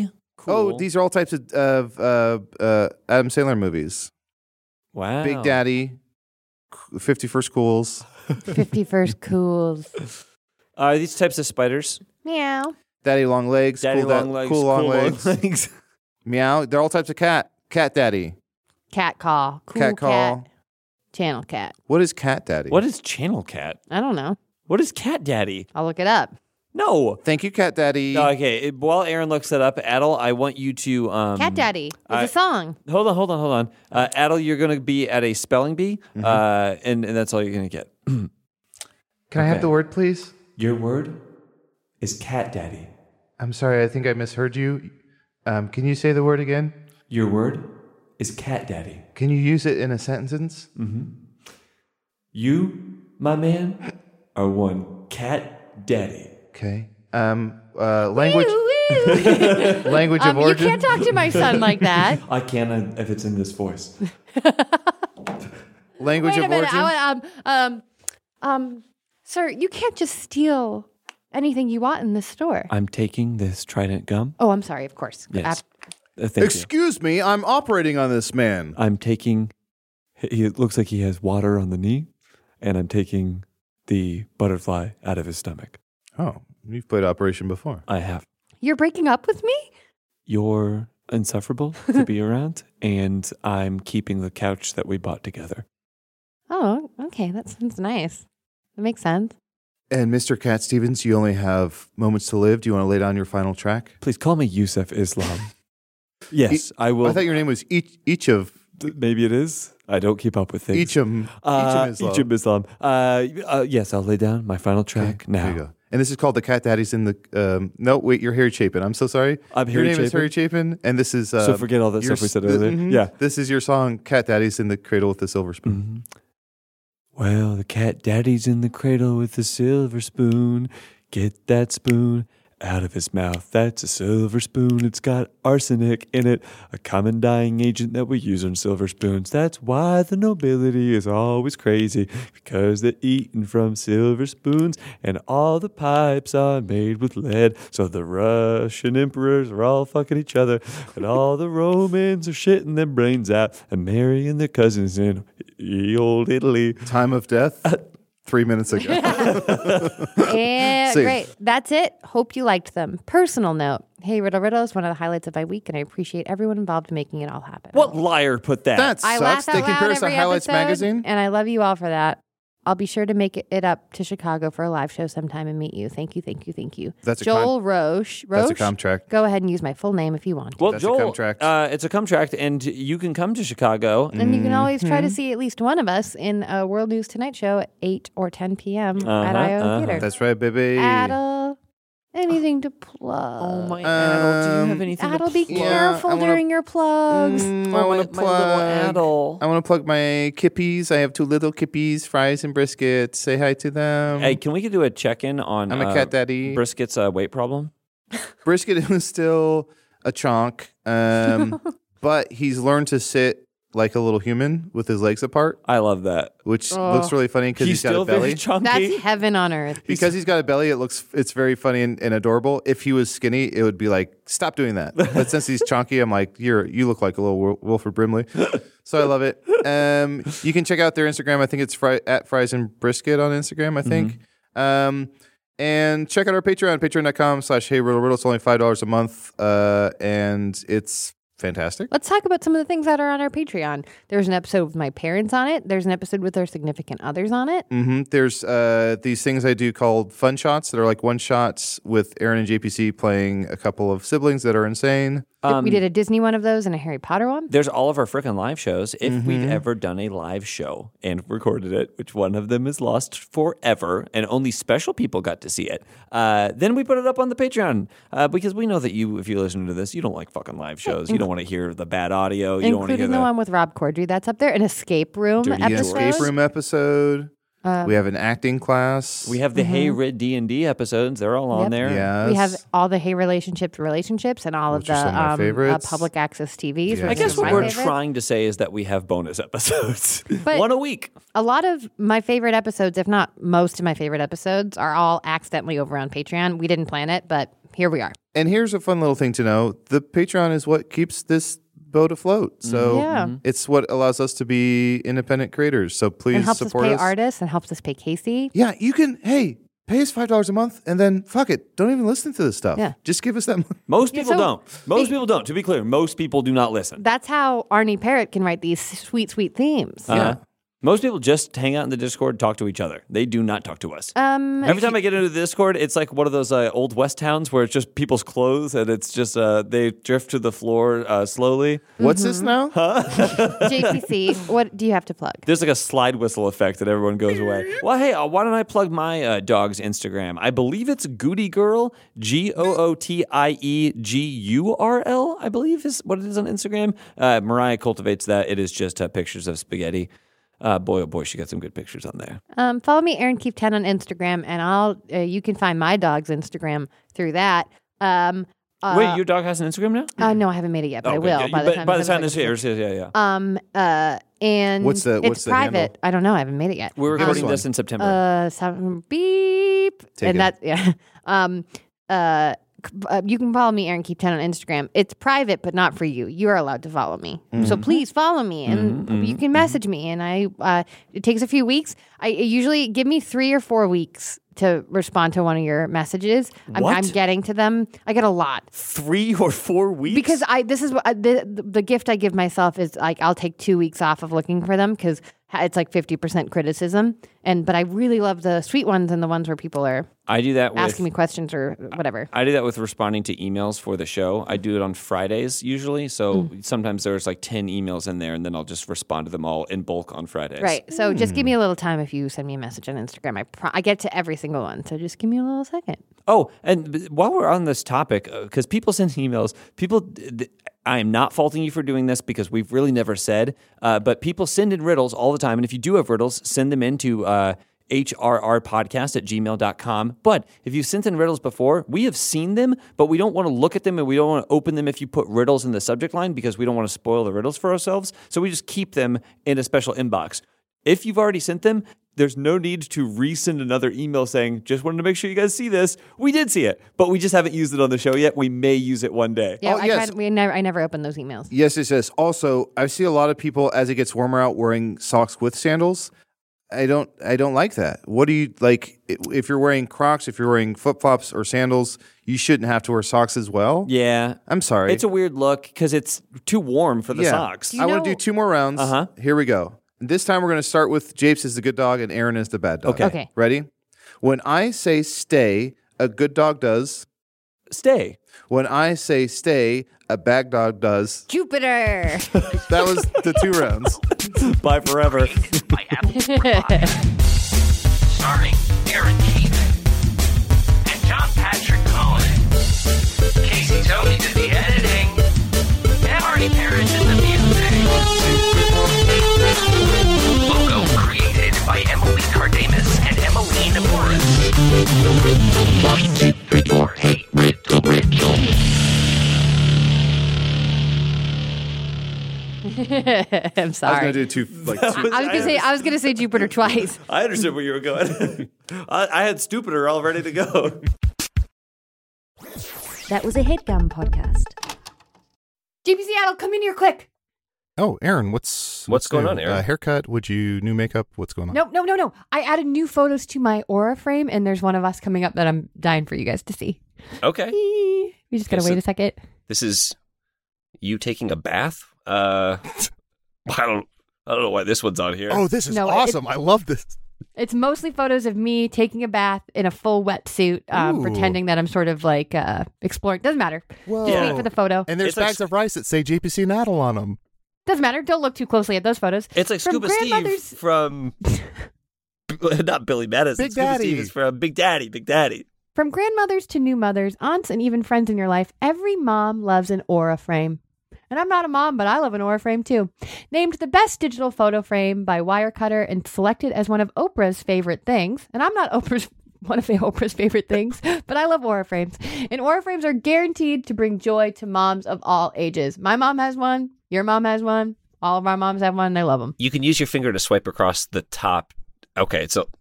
Cool. Oh, these are all types of, of uh, uh, Adam Sandler movies. Wow. Big Daddy, fifty-first Cools, fifty-first Cools. Are these types of spiders? Meow. Daddy Long Legs, Daddy cool, long da- legs, cool Long cool Legs, legs. Meow. They're all types of cat. Cat Daddy. Cat call. Cool Cat call. Channel cat. What is Cat Daddy? What is Channel Cat? I don't know. What is Cat Daddy? I'll look it up. No. Thank you, Cat Daddy. No, okay. It- while Aaron looks that up, Adel, I want you to um, Cat Daddy is I- a song. Hold on, hold on, hold on. Uh, Adel, you're going to be at a spelling bee, Mm-hmm. uh, and, and that's all you're going to get. Can I have the word, please? Your word is cat daddy. I'm sorry. I think I misheard you. Um, can you say the word again? Your word is cat daddy. Can you use it in a sentence? You, my man, are one cat daddy. Okay. Um, uh, language. language of Um, you origin. can't talk to my son like that. I can if it's in this voice. language Wait a of minute. origin. I, um, um, um, sir, you can't just steal anything you want in this store. I'm taking this Trident gum. Oh, I'm sorry. Of course. Yes. Af- Uh, thank you. Excuse me. I'm operating on this man. I'm taking, he it looks like he has water on the knee, and I'm taking the butterfly out of his stomach. Oh, you've played Operation before. I have. You're breaking up with me? You're insufferable to be around, and I'm keeping the couch that we bought together. Oh, okay. That sounds nice. That makes sense. And Mister Cat Stevens, you only have moments to live. Do you want to lay down your final track? Please call me Yusuf Islam. Yes, I will. I thought your name was each each of Maybe it is. I don't keep up with things. Eacham. Uh, Eacham Islam. Eacham Islam. Uh, uh, yes, I'll lay down my final track Okay, now. There you go. And this is called the Cat Daddies in the. Um, no, wait, you're Harry Chapin. I'm so sorry. I'm Your Harry name is Chapin? Harry Chapin, and this is. Uh, So forget all that your stuff we said s- earlier. mhm. Yeah. This is your song, Cat Daddies in the Cradle with the Silver Spoon. Mhm. Well, the cat daddy's in the cradle with the silver spoon. Get that spoon out of his mouth. That's a silver spoon. It's got arsenic in it, a common dyeing agent that we use on silver spoons. That's why the nobility is always crazy, because they're eating from silver spoons, and all the pipes are made with lead. So the Russian emperors are all fucking each other, and all the Romans are shitting their brains out and marrying their cousins in ye old Italy. Time of death. Three minutes ago. And See. great. That's it. Hope you liked them. Personal note. Hey, Riddle Riddle is one of the highlights of my week, and I appreciate everyone involved in making it all happen. What liar put that? That I sucks. laugh out They loud compare us to every Highlights episode, Magazine. and I love you all for that. I'll be sure to make it- it up to Chicago for a live show sometime and meet you. Thank you, thank you, thank you. That's a Joel Roche. Roche. That's a contract. Go ahead and use my full name if you want. well, That's a Joel, contract. Uh, it's a contract, and you can come to Chicago. And you can always try Mm-hmm. to see at least one of us in a World News Tonight show at eight or ten p.m. at Uh-huh, I O uh-huh. Theater. That's right, baby. Adel, anything to plug? Oh my Adel, do you have Um, anything Adel, to be plug? Yeah, careful I wanna- during your plugs. Mm, Oh, I my- want my to little plug. Adel. I want to plug my kippies. I have two little kippies, fries and briskets. Say hi to them. Hey, can we do a check-in on I'm a uh, cat daddy. Brisket's uh, weight problem? Brisket is still a chonk, um, but he's learned to sit like a little human with his legs apart, I love that. which Oh. looks really funny because He's he's got still a belly. very chunky. That's heaven on earth. Because he's got a belly, it looks it's very funny and, and adorable. If he was skinny, it would be like, stop doing that. But since he's chunky, I'm like, you're you look like a little Wil- Wilford Brimley. So I love it. Um, you can check out their Instagram. I think it's fri- at Fries and Brisket on Instagram. I think. Um, and check out our Patreon, patreon.com slash Hey Riddle Riddle. It's only five dollars a month, uh, and it's fantastic. Let's talk about some of the things that are on our Patreon. There's an episode with my parents on it. There's an episode with their significant others on it. hmm There's uh, these things I do called fun shots that are like one shots with Aaron and J P C playing a couple of siblings that are insane. Um, we did a Disney one of those and a Harry Potter one. There's all of our freaking live shows. If Mm-hmm. we've ever done a live show and recorded it, which one of them is lost forever, and only special people got to see it, uh, then we put it up on the Patreon uh, because we know that you, if you listen to this, you don't like fucking live shows. You don't want to hear the bad audio. You don't want to hear Including the the. one with Rob Corddry. That's up there. An escape room Dirty The episode. escape room episode. we have an acting class. We have the Hey Rid D and D episodes. They're all on Yep. there. yes. We have all the Hey Relationships relationships and all Which of are the some of my um, uh, favorites. public access T Vs. Yeah. I which guess is what my we're favorite. trying to say is that we have bonus episodes. But- one a week. A lot of my favorite episodes, if not most of my favorite episodes, are all accidentally over on Patreon. We didn't plan it, but here we are. And here's a fun little thing to know. The Patreon is what keeps this boat afloat. So Yeah. it's what allows us to be independent creators. So please and helps support us pay us. artists and helps us pay Casey. Yeah, you can, hey, pay us five dollars a month and then fuck it. Don't even listen to this stuff. Yeah. Just give us that money. Most Yeah, people so- don't. Most Hey- people don't. To be clear, most people do not listen. That's how Arnie Parrott can write these sweet, sweet themes. Uh-huh. Most people just hang out in the Discord, talk to each other. They do not talk to us. Um, Every time I get into the Discord, it's like one of those uh, old West towns where it's just people's clothes and it's just uh, they drift to the floor uh, slowly. What's this now? J C C, what do you have to plug? There's like a slide whistle effect that everyone goes away. Well, hey, uh, why don't I plug my uh, dog's Instagram? I believe it's Goody Girl, G O O T I E G U R L, I believe is what it is on Instagram. Uh, Mariah cultivates that. It is just uh, pictures of spaghetti. Uh, boy, oh boy, she got some good pictures on there. Um, follow me, Aaron Keefe ten on Instagram, and I'll. Uh, you can find my dog's Instagram through that. Um, uh, Wait, your dog has an Instagram now? uh, no, I haven't made it yet, but I Okay, will yeah, by but the time. by the this time episode this goes airs, yeah, yeah. through. Um. Uh. And What's the- it's what's the private. handle? I don't know. I haven't made it yet. We're recording one. this in September. Uh, some beep, Take and it. that yeah. Um, uh, c- uh, you can follow me, Aaron Keep ten on Instagram. It's private, but not for you. You are allowed to follow me, so please follow me, and you can message me. And I, uh, it takes a few weeks. I it usually give me three or four weeks to respond to one of your messages. I'm, What? I'm getting to them. I get a lot. Three or four weeks? Because I this is what I, the, the the gift I give myself is like I'll take two weeks off of looking for them because it's like fifty percent criticism, and but I really love the sweet ones and the ones where people are I do that with asking me questions or whatever. I do that with responding to emails for the show. I do it on Fridays usually. So Mm. sometimes there's like ten emails in there and then I'll just respond to them all in bulk on Fridays. Right. So just give me a little time if you send me a message on Instagram. I pro- I get to every single one. So just give me a little second. Oh, and b- while we're on this topic, because people send emails, people, th- I am not faulting you for doing this because we've really never said, uh, but people send in riddles all the time. And if you do have riddles, send them into uh, H R R podcast at gmail dot com. But if you've sent in riddles before, we have seen them, but we don't want to look at them and we don't want to open them if you put riddles in the subject line because we don't want to spoil the riddles for ourselves. So we just keep them in a special inbox. If you've already sent them, there's no need to resend another email saying, just wanted to make sure you guys see this. We did see it, but we just haven't used it on the show yet. We may use it one day. Yeah, Oh, I yes. tried, we never I never opened those emails. Yes, it says. Also, I see a lot of people as it gets warmer out wearing socks with sandals. I don't. I don't like that. What do you like? If you're wearing Crocs, if you're wearing flip flops or sandals, you shouldn't have to wear socks as well. Yeah. I'm sorry. It's a weird look because it's too warm for the Yeah. socks. Do you I want to know- do two more rounds. Uh-huh. Here we go. This time we're going to start with Japes is the good dog and Aaron is the bad dog. Okay. Okay. Ready? When I say stay, a good dog does. Stay. When I say stay, a bad dog does. Jupiter. That was the two rounds. Bye forever. by Apple starring Aaron Keith and John Patrick Cohen. Casey Tony did the editing, and Arnie Parrish did the music. Logo created by Emily Cardamus and Emmeline Morris. Your hate riddle riddle. I'm I was sorry. going to do two, like two. I was gonna say I was gonna say Jupiter twice. I understood where you were going. I, I had Stupider all ready to go. That was a headgum podcast. J P Seattle, come in here quick. Oh, Aaron, what's What's going new? on, Aaron? Uh, haircut? Would you new makeup? What's going on? No, no, no, no. I added new photos to my Aura frame, and there's one of us coming up that I'm dying for you guys to see. Okay. We just gotta Okay, wait so- a second. This is you taking a bath? Uh, I don't. I don't know why this one's on here. Oh, this is No, it- awesome! I love this. It's mostly photos of me taking a bath in a full wetsuit, um, Ooh. pretending that I'm sort of like uh, exploring. Doesn't matter. Whoa! Just wait for the photo. And there's It's like- bags of rice that say J P C Naddle on them. Doesn't matter. Don't look too closely at those photos. It's like From Scuba Steve grandmother's- from not Billy Madison. Big Scuba Daddy. Steve is from Big Daddy. Big Daddy. From grandmothers to new mothers, aunts, and even friends in your life, every mom loves an Aura frame. And I'm not a mom, but I love an Aura frame too. Named the best digital photo frame by Wirecutter and selected as one of Oprah's favorite things. And I'm not Oprah's one of Oprah's favorite things, but I love Aura frames. And Aura frames are guaranteed to bring joy to moms of all ages. My mom has one. Your mom has one. All of our moms have one. They love them. You can use your finger to swipe across the top. Okay, so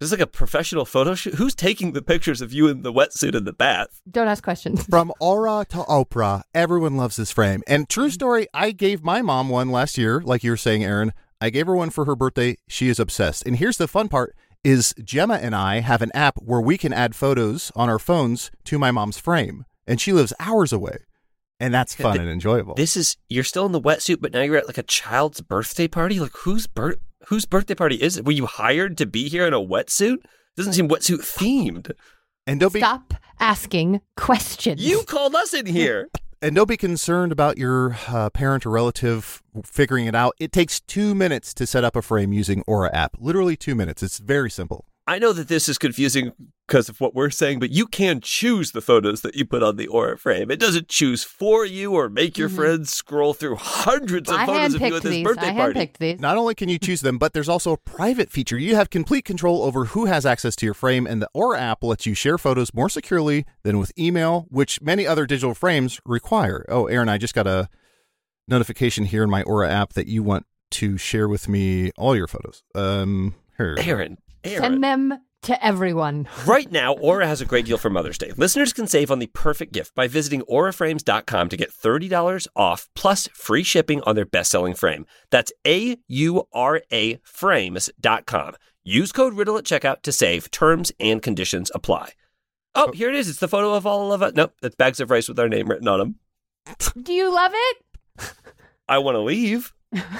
This is like a professional photo shoot. Who's taking the pictures of you in the wetsuit in the bath? Don't ask questions. From Aura to Oprah, everyone loves this frame. And true story, I gave my mom one last year, like you were saying, Aaron. I gave her one for her birthday. She is obsessed. And here's the fun part is Gemma and I have an app where we can add photos on our phones to my mom's frame. And she lives hours away. And that's fun Th- and enjoyable. This is, you're still in the wetsuit, but now you're at like a child's birthday party? Like whose birth? Whose birthday party is it? Were you hired to be here in a wetsuit? Doesn't seem wetsuit themed. And don't be Stop asking questions. You called us in here. and don't be concerned about your uh, parent or relative figuring it out. It takes two minutes to set up a frame using Aura app. Literally two minutes. It's very simple. I know that this is confusing because of what we're saying, but you can choose the photos that you put on the Aura frame. It doesn't choose for you or make your Mhm. friends scroll through hundreds of I photos of you handpicked at this these. birthday I party. handpicked these. Not only can you choose them, but there's also a private feature. You have complete control over who has access to your frame, and the Aura app lets you share photos more securely than with email, which many other digital frames require. Oh, Aaron, I just got a notification here in my Aura app that you want to share with me all your photos. Um, here. Aaron, Aaron. Send them to everyone. Right now, Aura has a great deal for Mother's Day. Listeners can save on the perfect gift by visiting aura frames dot com to get thirty dollars off plus free shipping on their best-selling frame. That's A U R A frames dot com. Use code RIDDLE at checkout to save. Terms and conditions apply. Oh, here it is. It's the photo of all of us. Nope, that's bags of rice with our name written on them. Do you love it? I want to leave.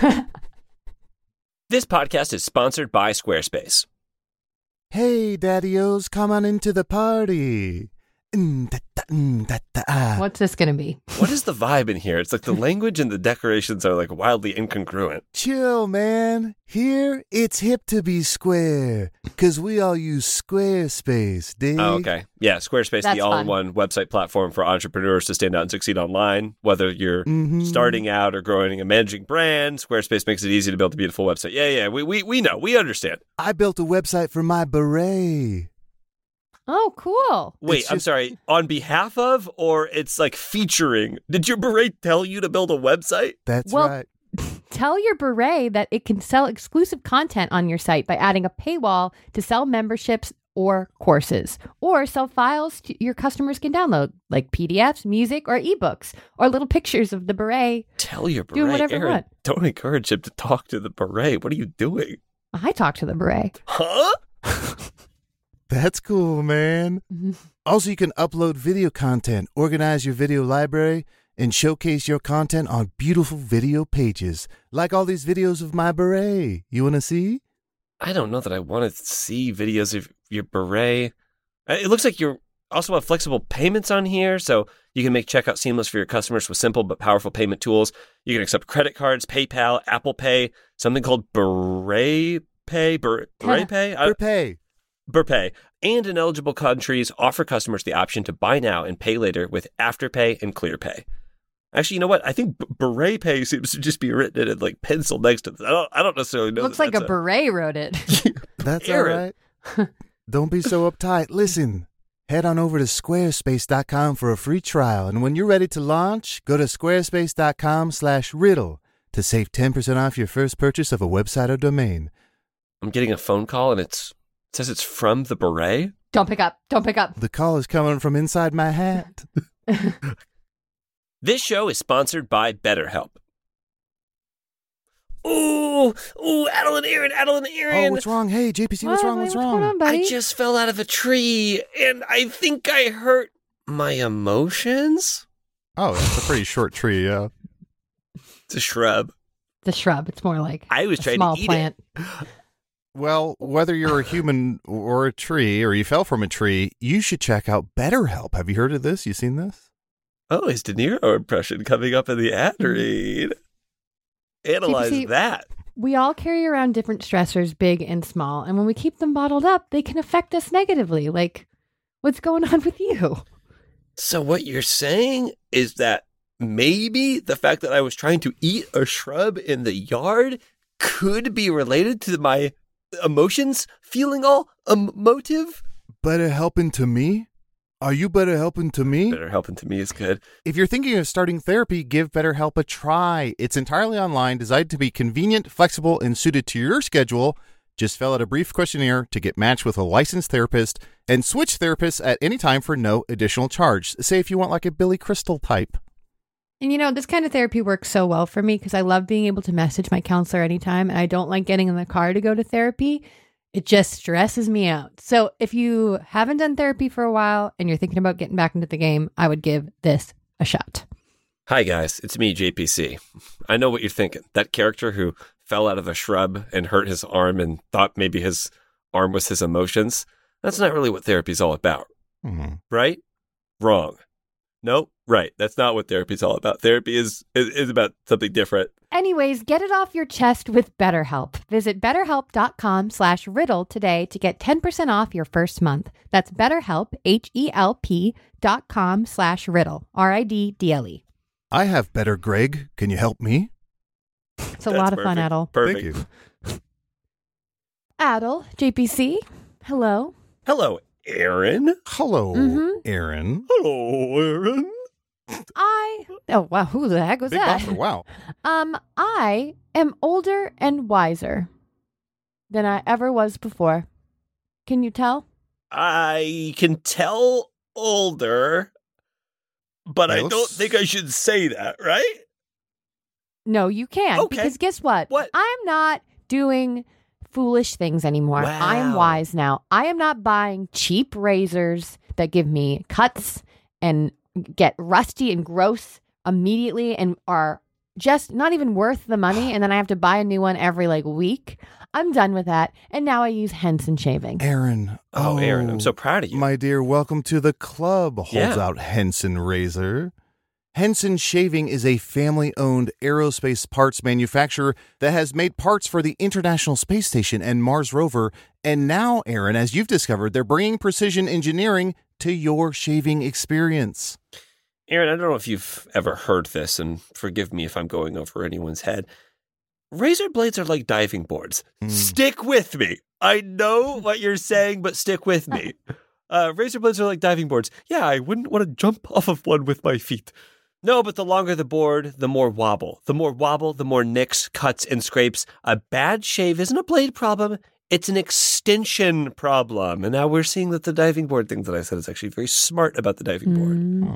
This podcast is sponsored by Squarespace. Hey, daddy-os, come on into the party. Mm, da, da, mm, da, da, ah. What's this going to be? What is the vibe in here? It's like the language and the decorations are like wildly incongruent. Chill, man. Here, it's hip to be square, because we all use Squarespace, dig? Oh, okay. Yeah, Squarespace, That's the all-in-one website platform for entrepreneurs to stand out and succeed online. Whether you're Mhm. starting out or growing a managing brand, Squarespace makes it easy to build a beautiful website. Yeah, yeah, we we, we know. We understand. I built a website for my beret. Oh, cool. Wait, It's I'm just- sorry. On behalf of, or it's like featuring? Did your beret tell you to build a website? That's Well, right. Tell your beret that it can sell exclusive content on your site by adding a paywall to sell memberships or courses, or sell files to your customers can download, like P D Fs, music, or ebooks, or little pictures of the beret. Tell your beret. Doing whatever you Aaron, want. don't encourage him to talk to the beret. What are you doing? I talk to the beret. Huh? That's cool, man. Mhm. Also, you can upload video content, organize your video library, and showcase your content on beautiful video pages, like all these videos of my beret. You want to see? I don't know that I want to see videos of your beret. Uh, It looks like you also have flexible payments on here, so you can make checkout seamless for your customers with simple but powerful payment tools. You can accept credit cards, PayPal, Apple Pay, something called Beret Pay, Ber- Beret Pay, I- Pay. Burpay, and in eligible countries offer customers the option to buy now and pay later with Afterpay and ClearPay. Actually, you know what? I think B- Beret Pay seems to just be written in like pencil next to this. I don't. I don't necessarily know. Looks that like a that's beret wrote it. That's Aaron. all right. Don't be so uptight. Listen, head on over to squarespace dot com for a free trial. And when you're ready to launch, go to squarespace dot com slash riddle to save ten percent off your first purchase of a website or domain. I'm getting a phone call and it's it says it's from the beret. Don't pick up. Don't pick up. The call is coming from inside my hat. This show is sponsored by BetterHelp. Ooh, ooh, Adeline, Aaron, Adeline, Aaron. Oh, what's wrong? Hey, J P C, what's What? wrong? What's What's wrong? going on, buddy? I just fell out of a tree and I think I hurt my emotions. Oh, that's a pretty short tree, yeah. It's a shrub. The shrub. It's more like I was a trying small to eat plant. it. Well, whether you're a human or a tree, or you fell from a tree, you should check out BetterHelp. Have you heard of this? You seen this? Oh, his De Niro impression coming up in the ad read. Analyze J P C, that. We all carry around different stressors, big and small, and when we keep them bottled up, they can affect us negatively. Like, what's going on with you? So what you're saying is that maybe the fact that I was trying to eat a shrub in the yard could be related to my emotions feeling all emotive? Better helping to me? Are you better helping to me? Better helping to me is good. If you're thinking of starting therapy, give BetterHelp a try. It's entirely online, designed to be convenient, flexible, and suited to your schedule. Just fill out a brief questionnaire to get matched with a licensed therapist and switch therapists at any time for no additional charge. Say if you want like a Billy Crystal type. And you know, this kind of therapy works so well for me because I love being able to message my counselor anytime, and I don't like getting in the car to go to therapy. It just stresses me out. So if you haven't done therapy for a while and you're thinking about getting back into the game, I would give this a shot. Hi, guys. It's me, J P C. I know what you're thinking. That character who fell out of a shrub and hurt his arm and thought maybe his arm was his emotions. That's not really what therapy's all about. Mm-hmm. Right? Wrong. Nope. Right. That's not what therapy's all about. Therapy is, is, is about something different. Anyways, get it off your chest with BetterHelp. Visit betterhelp.com slash riddle today to get ten percent off your first month. That's BetterHelp, H-E-L-P dot com slash riddle, R I D D L E. I have better, Greg. Can you help me? It's a That's lot of perfect. fun, Adel. Perfect. Thank you. Adel, J P C, hello. Hello, Aaron. Hello, Mhm. Aaron. Hello, Aaron. I, oh wow, who the heck was Big that? buffer. Wow. Um, I am older and wiser than I ever was before. Can you tell? I can tell older, but Hey, I let's- don't think I should say that, right? No, you can't. Okay. Because guess what? What? I'm not doing foolish things anymore. I am Wow. wise now. I am not buying cheap razors that give me cuts and get rusty and gross immediately and are just not even worth the money. And then I have to buy a new one every like week. I'm done with that. And now I use Henson shaving. Aaron. Oh, Aaron, I'm so proud of you. My dear, welcome to the club. Holds Yeah. out Henson Razor. Henson Shaving is a family-owned aerospace parts manufacturer that has made parts for the International Space Station and Mars rover. And now, Aaron, as you've discovered, they're bringing precision engineering to your shaving experience. Aaron, I don't know if you've ever heard this, and forgive me if I'm going over anyone's head. Razor blades are like diving boards. Mm. Stick with me. I know what you're saying, but stick with me. Uh, razor blades are like diving boards. Yeah, I wouldn't want to jump off of one with my feet. No, but the longer the board, the more wobble. The more wobble, the more nicks, cuts, and scrapes. A bad shave isn't a blade problem. It's an extension problem. And now we're seeing that the diving board thing that I said is actually very smart about the diving board. Mm.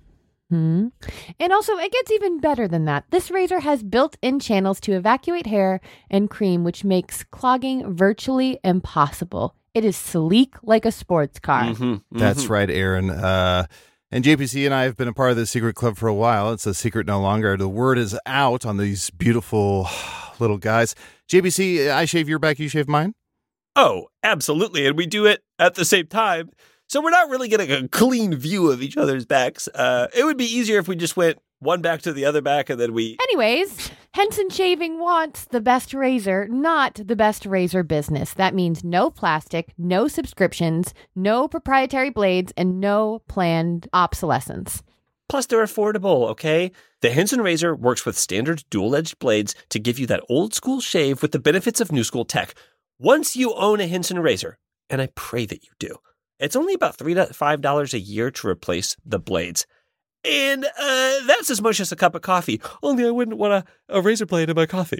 Hmm. And also, it gets even better than that. This razor has built-in channels to evacuate hair and cream, which makes clogging virtually impossible. It is sleek like a sports car. Mhm, That's mhm. right, Aaron. Uh, and J P C and I have been a part of the Secret Club for a while. It's a secret no longer. The word is out on these beautiful little guys. J P C, I shave your back, you shave mine? Oh, absolutely. And we do it at the same time. So we're not really getting a clean view of each other's backs. Uh, it would be easier if we just went one back to the other back and then we... Anyways, Henson Shaving wants the best razor, not the best razor business. That means no plastic, no subscriptions, no proprietary blades, and no planned obsolescence. Plus, they're affordable, okay? The Henson razor works with standard dual-edged blades to give you that old-school shave with the benefits of new-school tech. Once you own a Henson razor, and I pray that you do, it's only about three to five dollars a year to replace the blades. And uh, that's as much as a cup of coffee. Only I wouldn't want a, a razor blade in my coffee.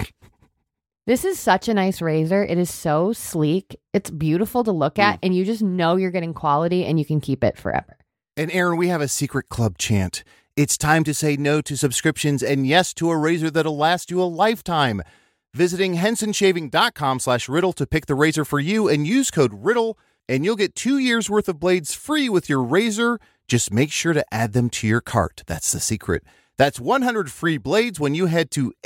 This is such a nice razor. It is so sleek. It's beautiful to look at, and you just know you're getting quality, and you can keep it forever. And Aaron, we have a secret club chant. It's time to say no to subscriptions and yes to a razor that'll last you a lifetime. Visiting hensonshaving.com slash riddle to pick the razor for you and use code riddle, and you'll get two years worth of blades free with your razor. Just make sure to add them to your cart. That's the secret. That's one hundred free blades when you head to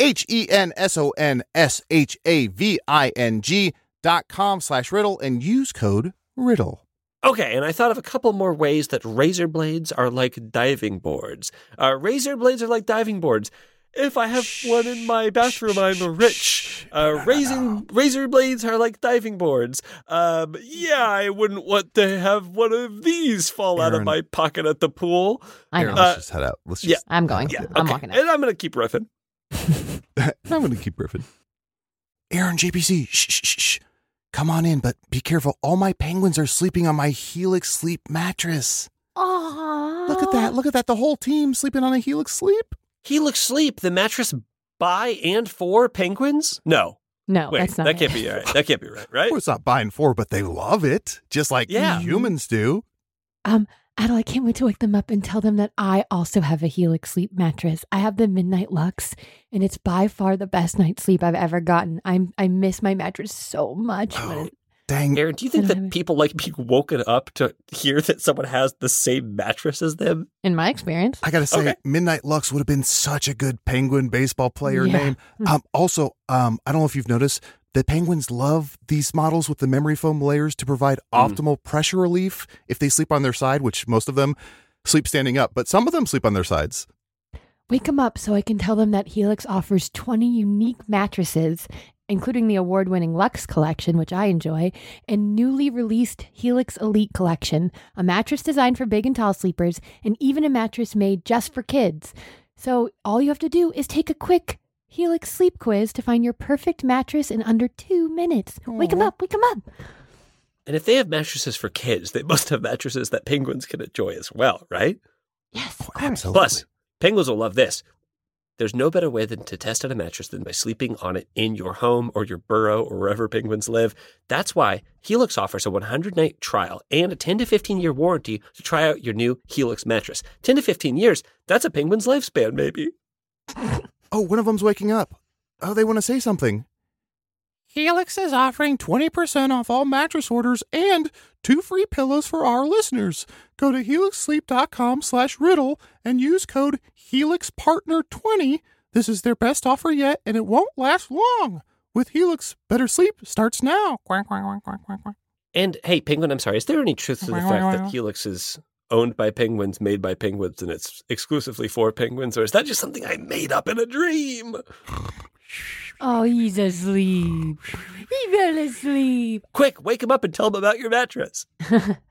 H-E-N-S-O-N-S-H-A-V-I-N-G dot com slash riddle and use code riddle. Okay, and I thought of a couple more ways that razor blades are like diving boards. Uh, razor blades are like diving boards. If I have one in my bathroom, I'm rich. Uh, raising, razor blades are like diving boards. Um, yeah, I wouldn't want to have one of these fall out of Aaron. my pocket at the pool. I Aaron, know. let's just head out. Let's just, I'm going. Yeah, I'm okay. walking out. And I'm going to keep riffing. I'm going to keep riffing. Aaron, J P C, shh, shh, shh, shh. Come on in, but be careful. All my penguins are sleeping on my Helix Sleep mattress. Aww. Look at that. Look at that. The whole team sleeping on a Helix Sleep. Helix Sleep, the mattress by and for penguins? No. No, Wait, that's not that it. can't be right. That can't be right, right? Well, it's not buying four, but they love it, just like Yeah. humans do. Um, Adel, I can't wait to wake them up and tell them that I also have a Helix sleep mattress. I have the Midnight Lux, and it's by far the best night's sleep I've ever gotten. I'm I miss my mattress so much. when Oh, it- dang. Aaron, do you think I don't have that it. people like being woken up to hear that someone has the same mattress as them? in my experience. I gotta say, Okay. Midnight Lux would have been such a good Penguin baseball player Yeah. name. Um, also, um, I don't know if you've noticed, the Penguins love these models with the memory foam layers to provide optimal pressure relief if they sleep on their side, which most of them sleep standing up, but some of them sleep on their sides. Wake them up so I can tell them that Helix offers twenty unique mattresses, including the award-winning Lux Collection, which I enjoy, and newly released Helix Elite Collection, a mattress designed for big and tall sleepers, and even a mattress made just for kids. So all you have to do is take a quick Helix sleep quiz to find your perfect mattress in under two minutes. Wake them up, wake them up. And if they have mattresses for kids, they must have mattresses that penguins can enjoy as well, right? Yes, of Oh, course. absolutely. Plus, penguins will love this. There's no better way than to test out a mattress than by sleeping on it in your home or your burrow or wherever penguins live. That's why Helix offers a one hundred night trial and a ten to fifteen year warranty to try out your new Helix mattress. ten to fifteen years, that's a penguin's lifespan, maybe. Oh, one of them's waking up. Oh, they want to say something. Helix is offering twenty percent off all mattress orders and two free pillows for our listeners. Go to helix sleep dot com slash riddle and use code helix partner twenty. This is their best offer yet, and it won't last long. With Helix, better sleep starts now. Quack, quack, quack, quack, quack, quack. And hey, Penguin, I'm sorry, is there any truth to the fact that Helix is owned by penguins, made by penguins, and it's exclusively for penguins? Or is that just something I made up in a dream? Oh, he's asleep. He fell asleep. Quick, wake him up and tell him about your mattress.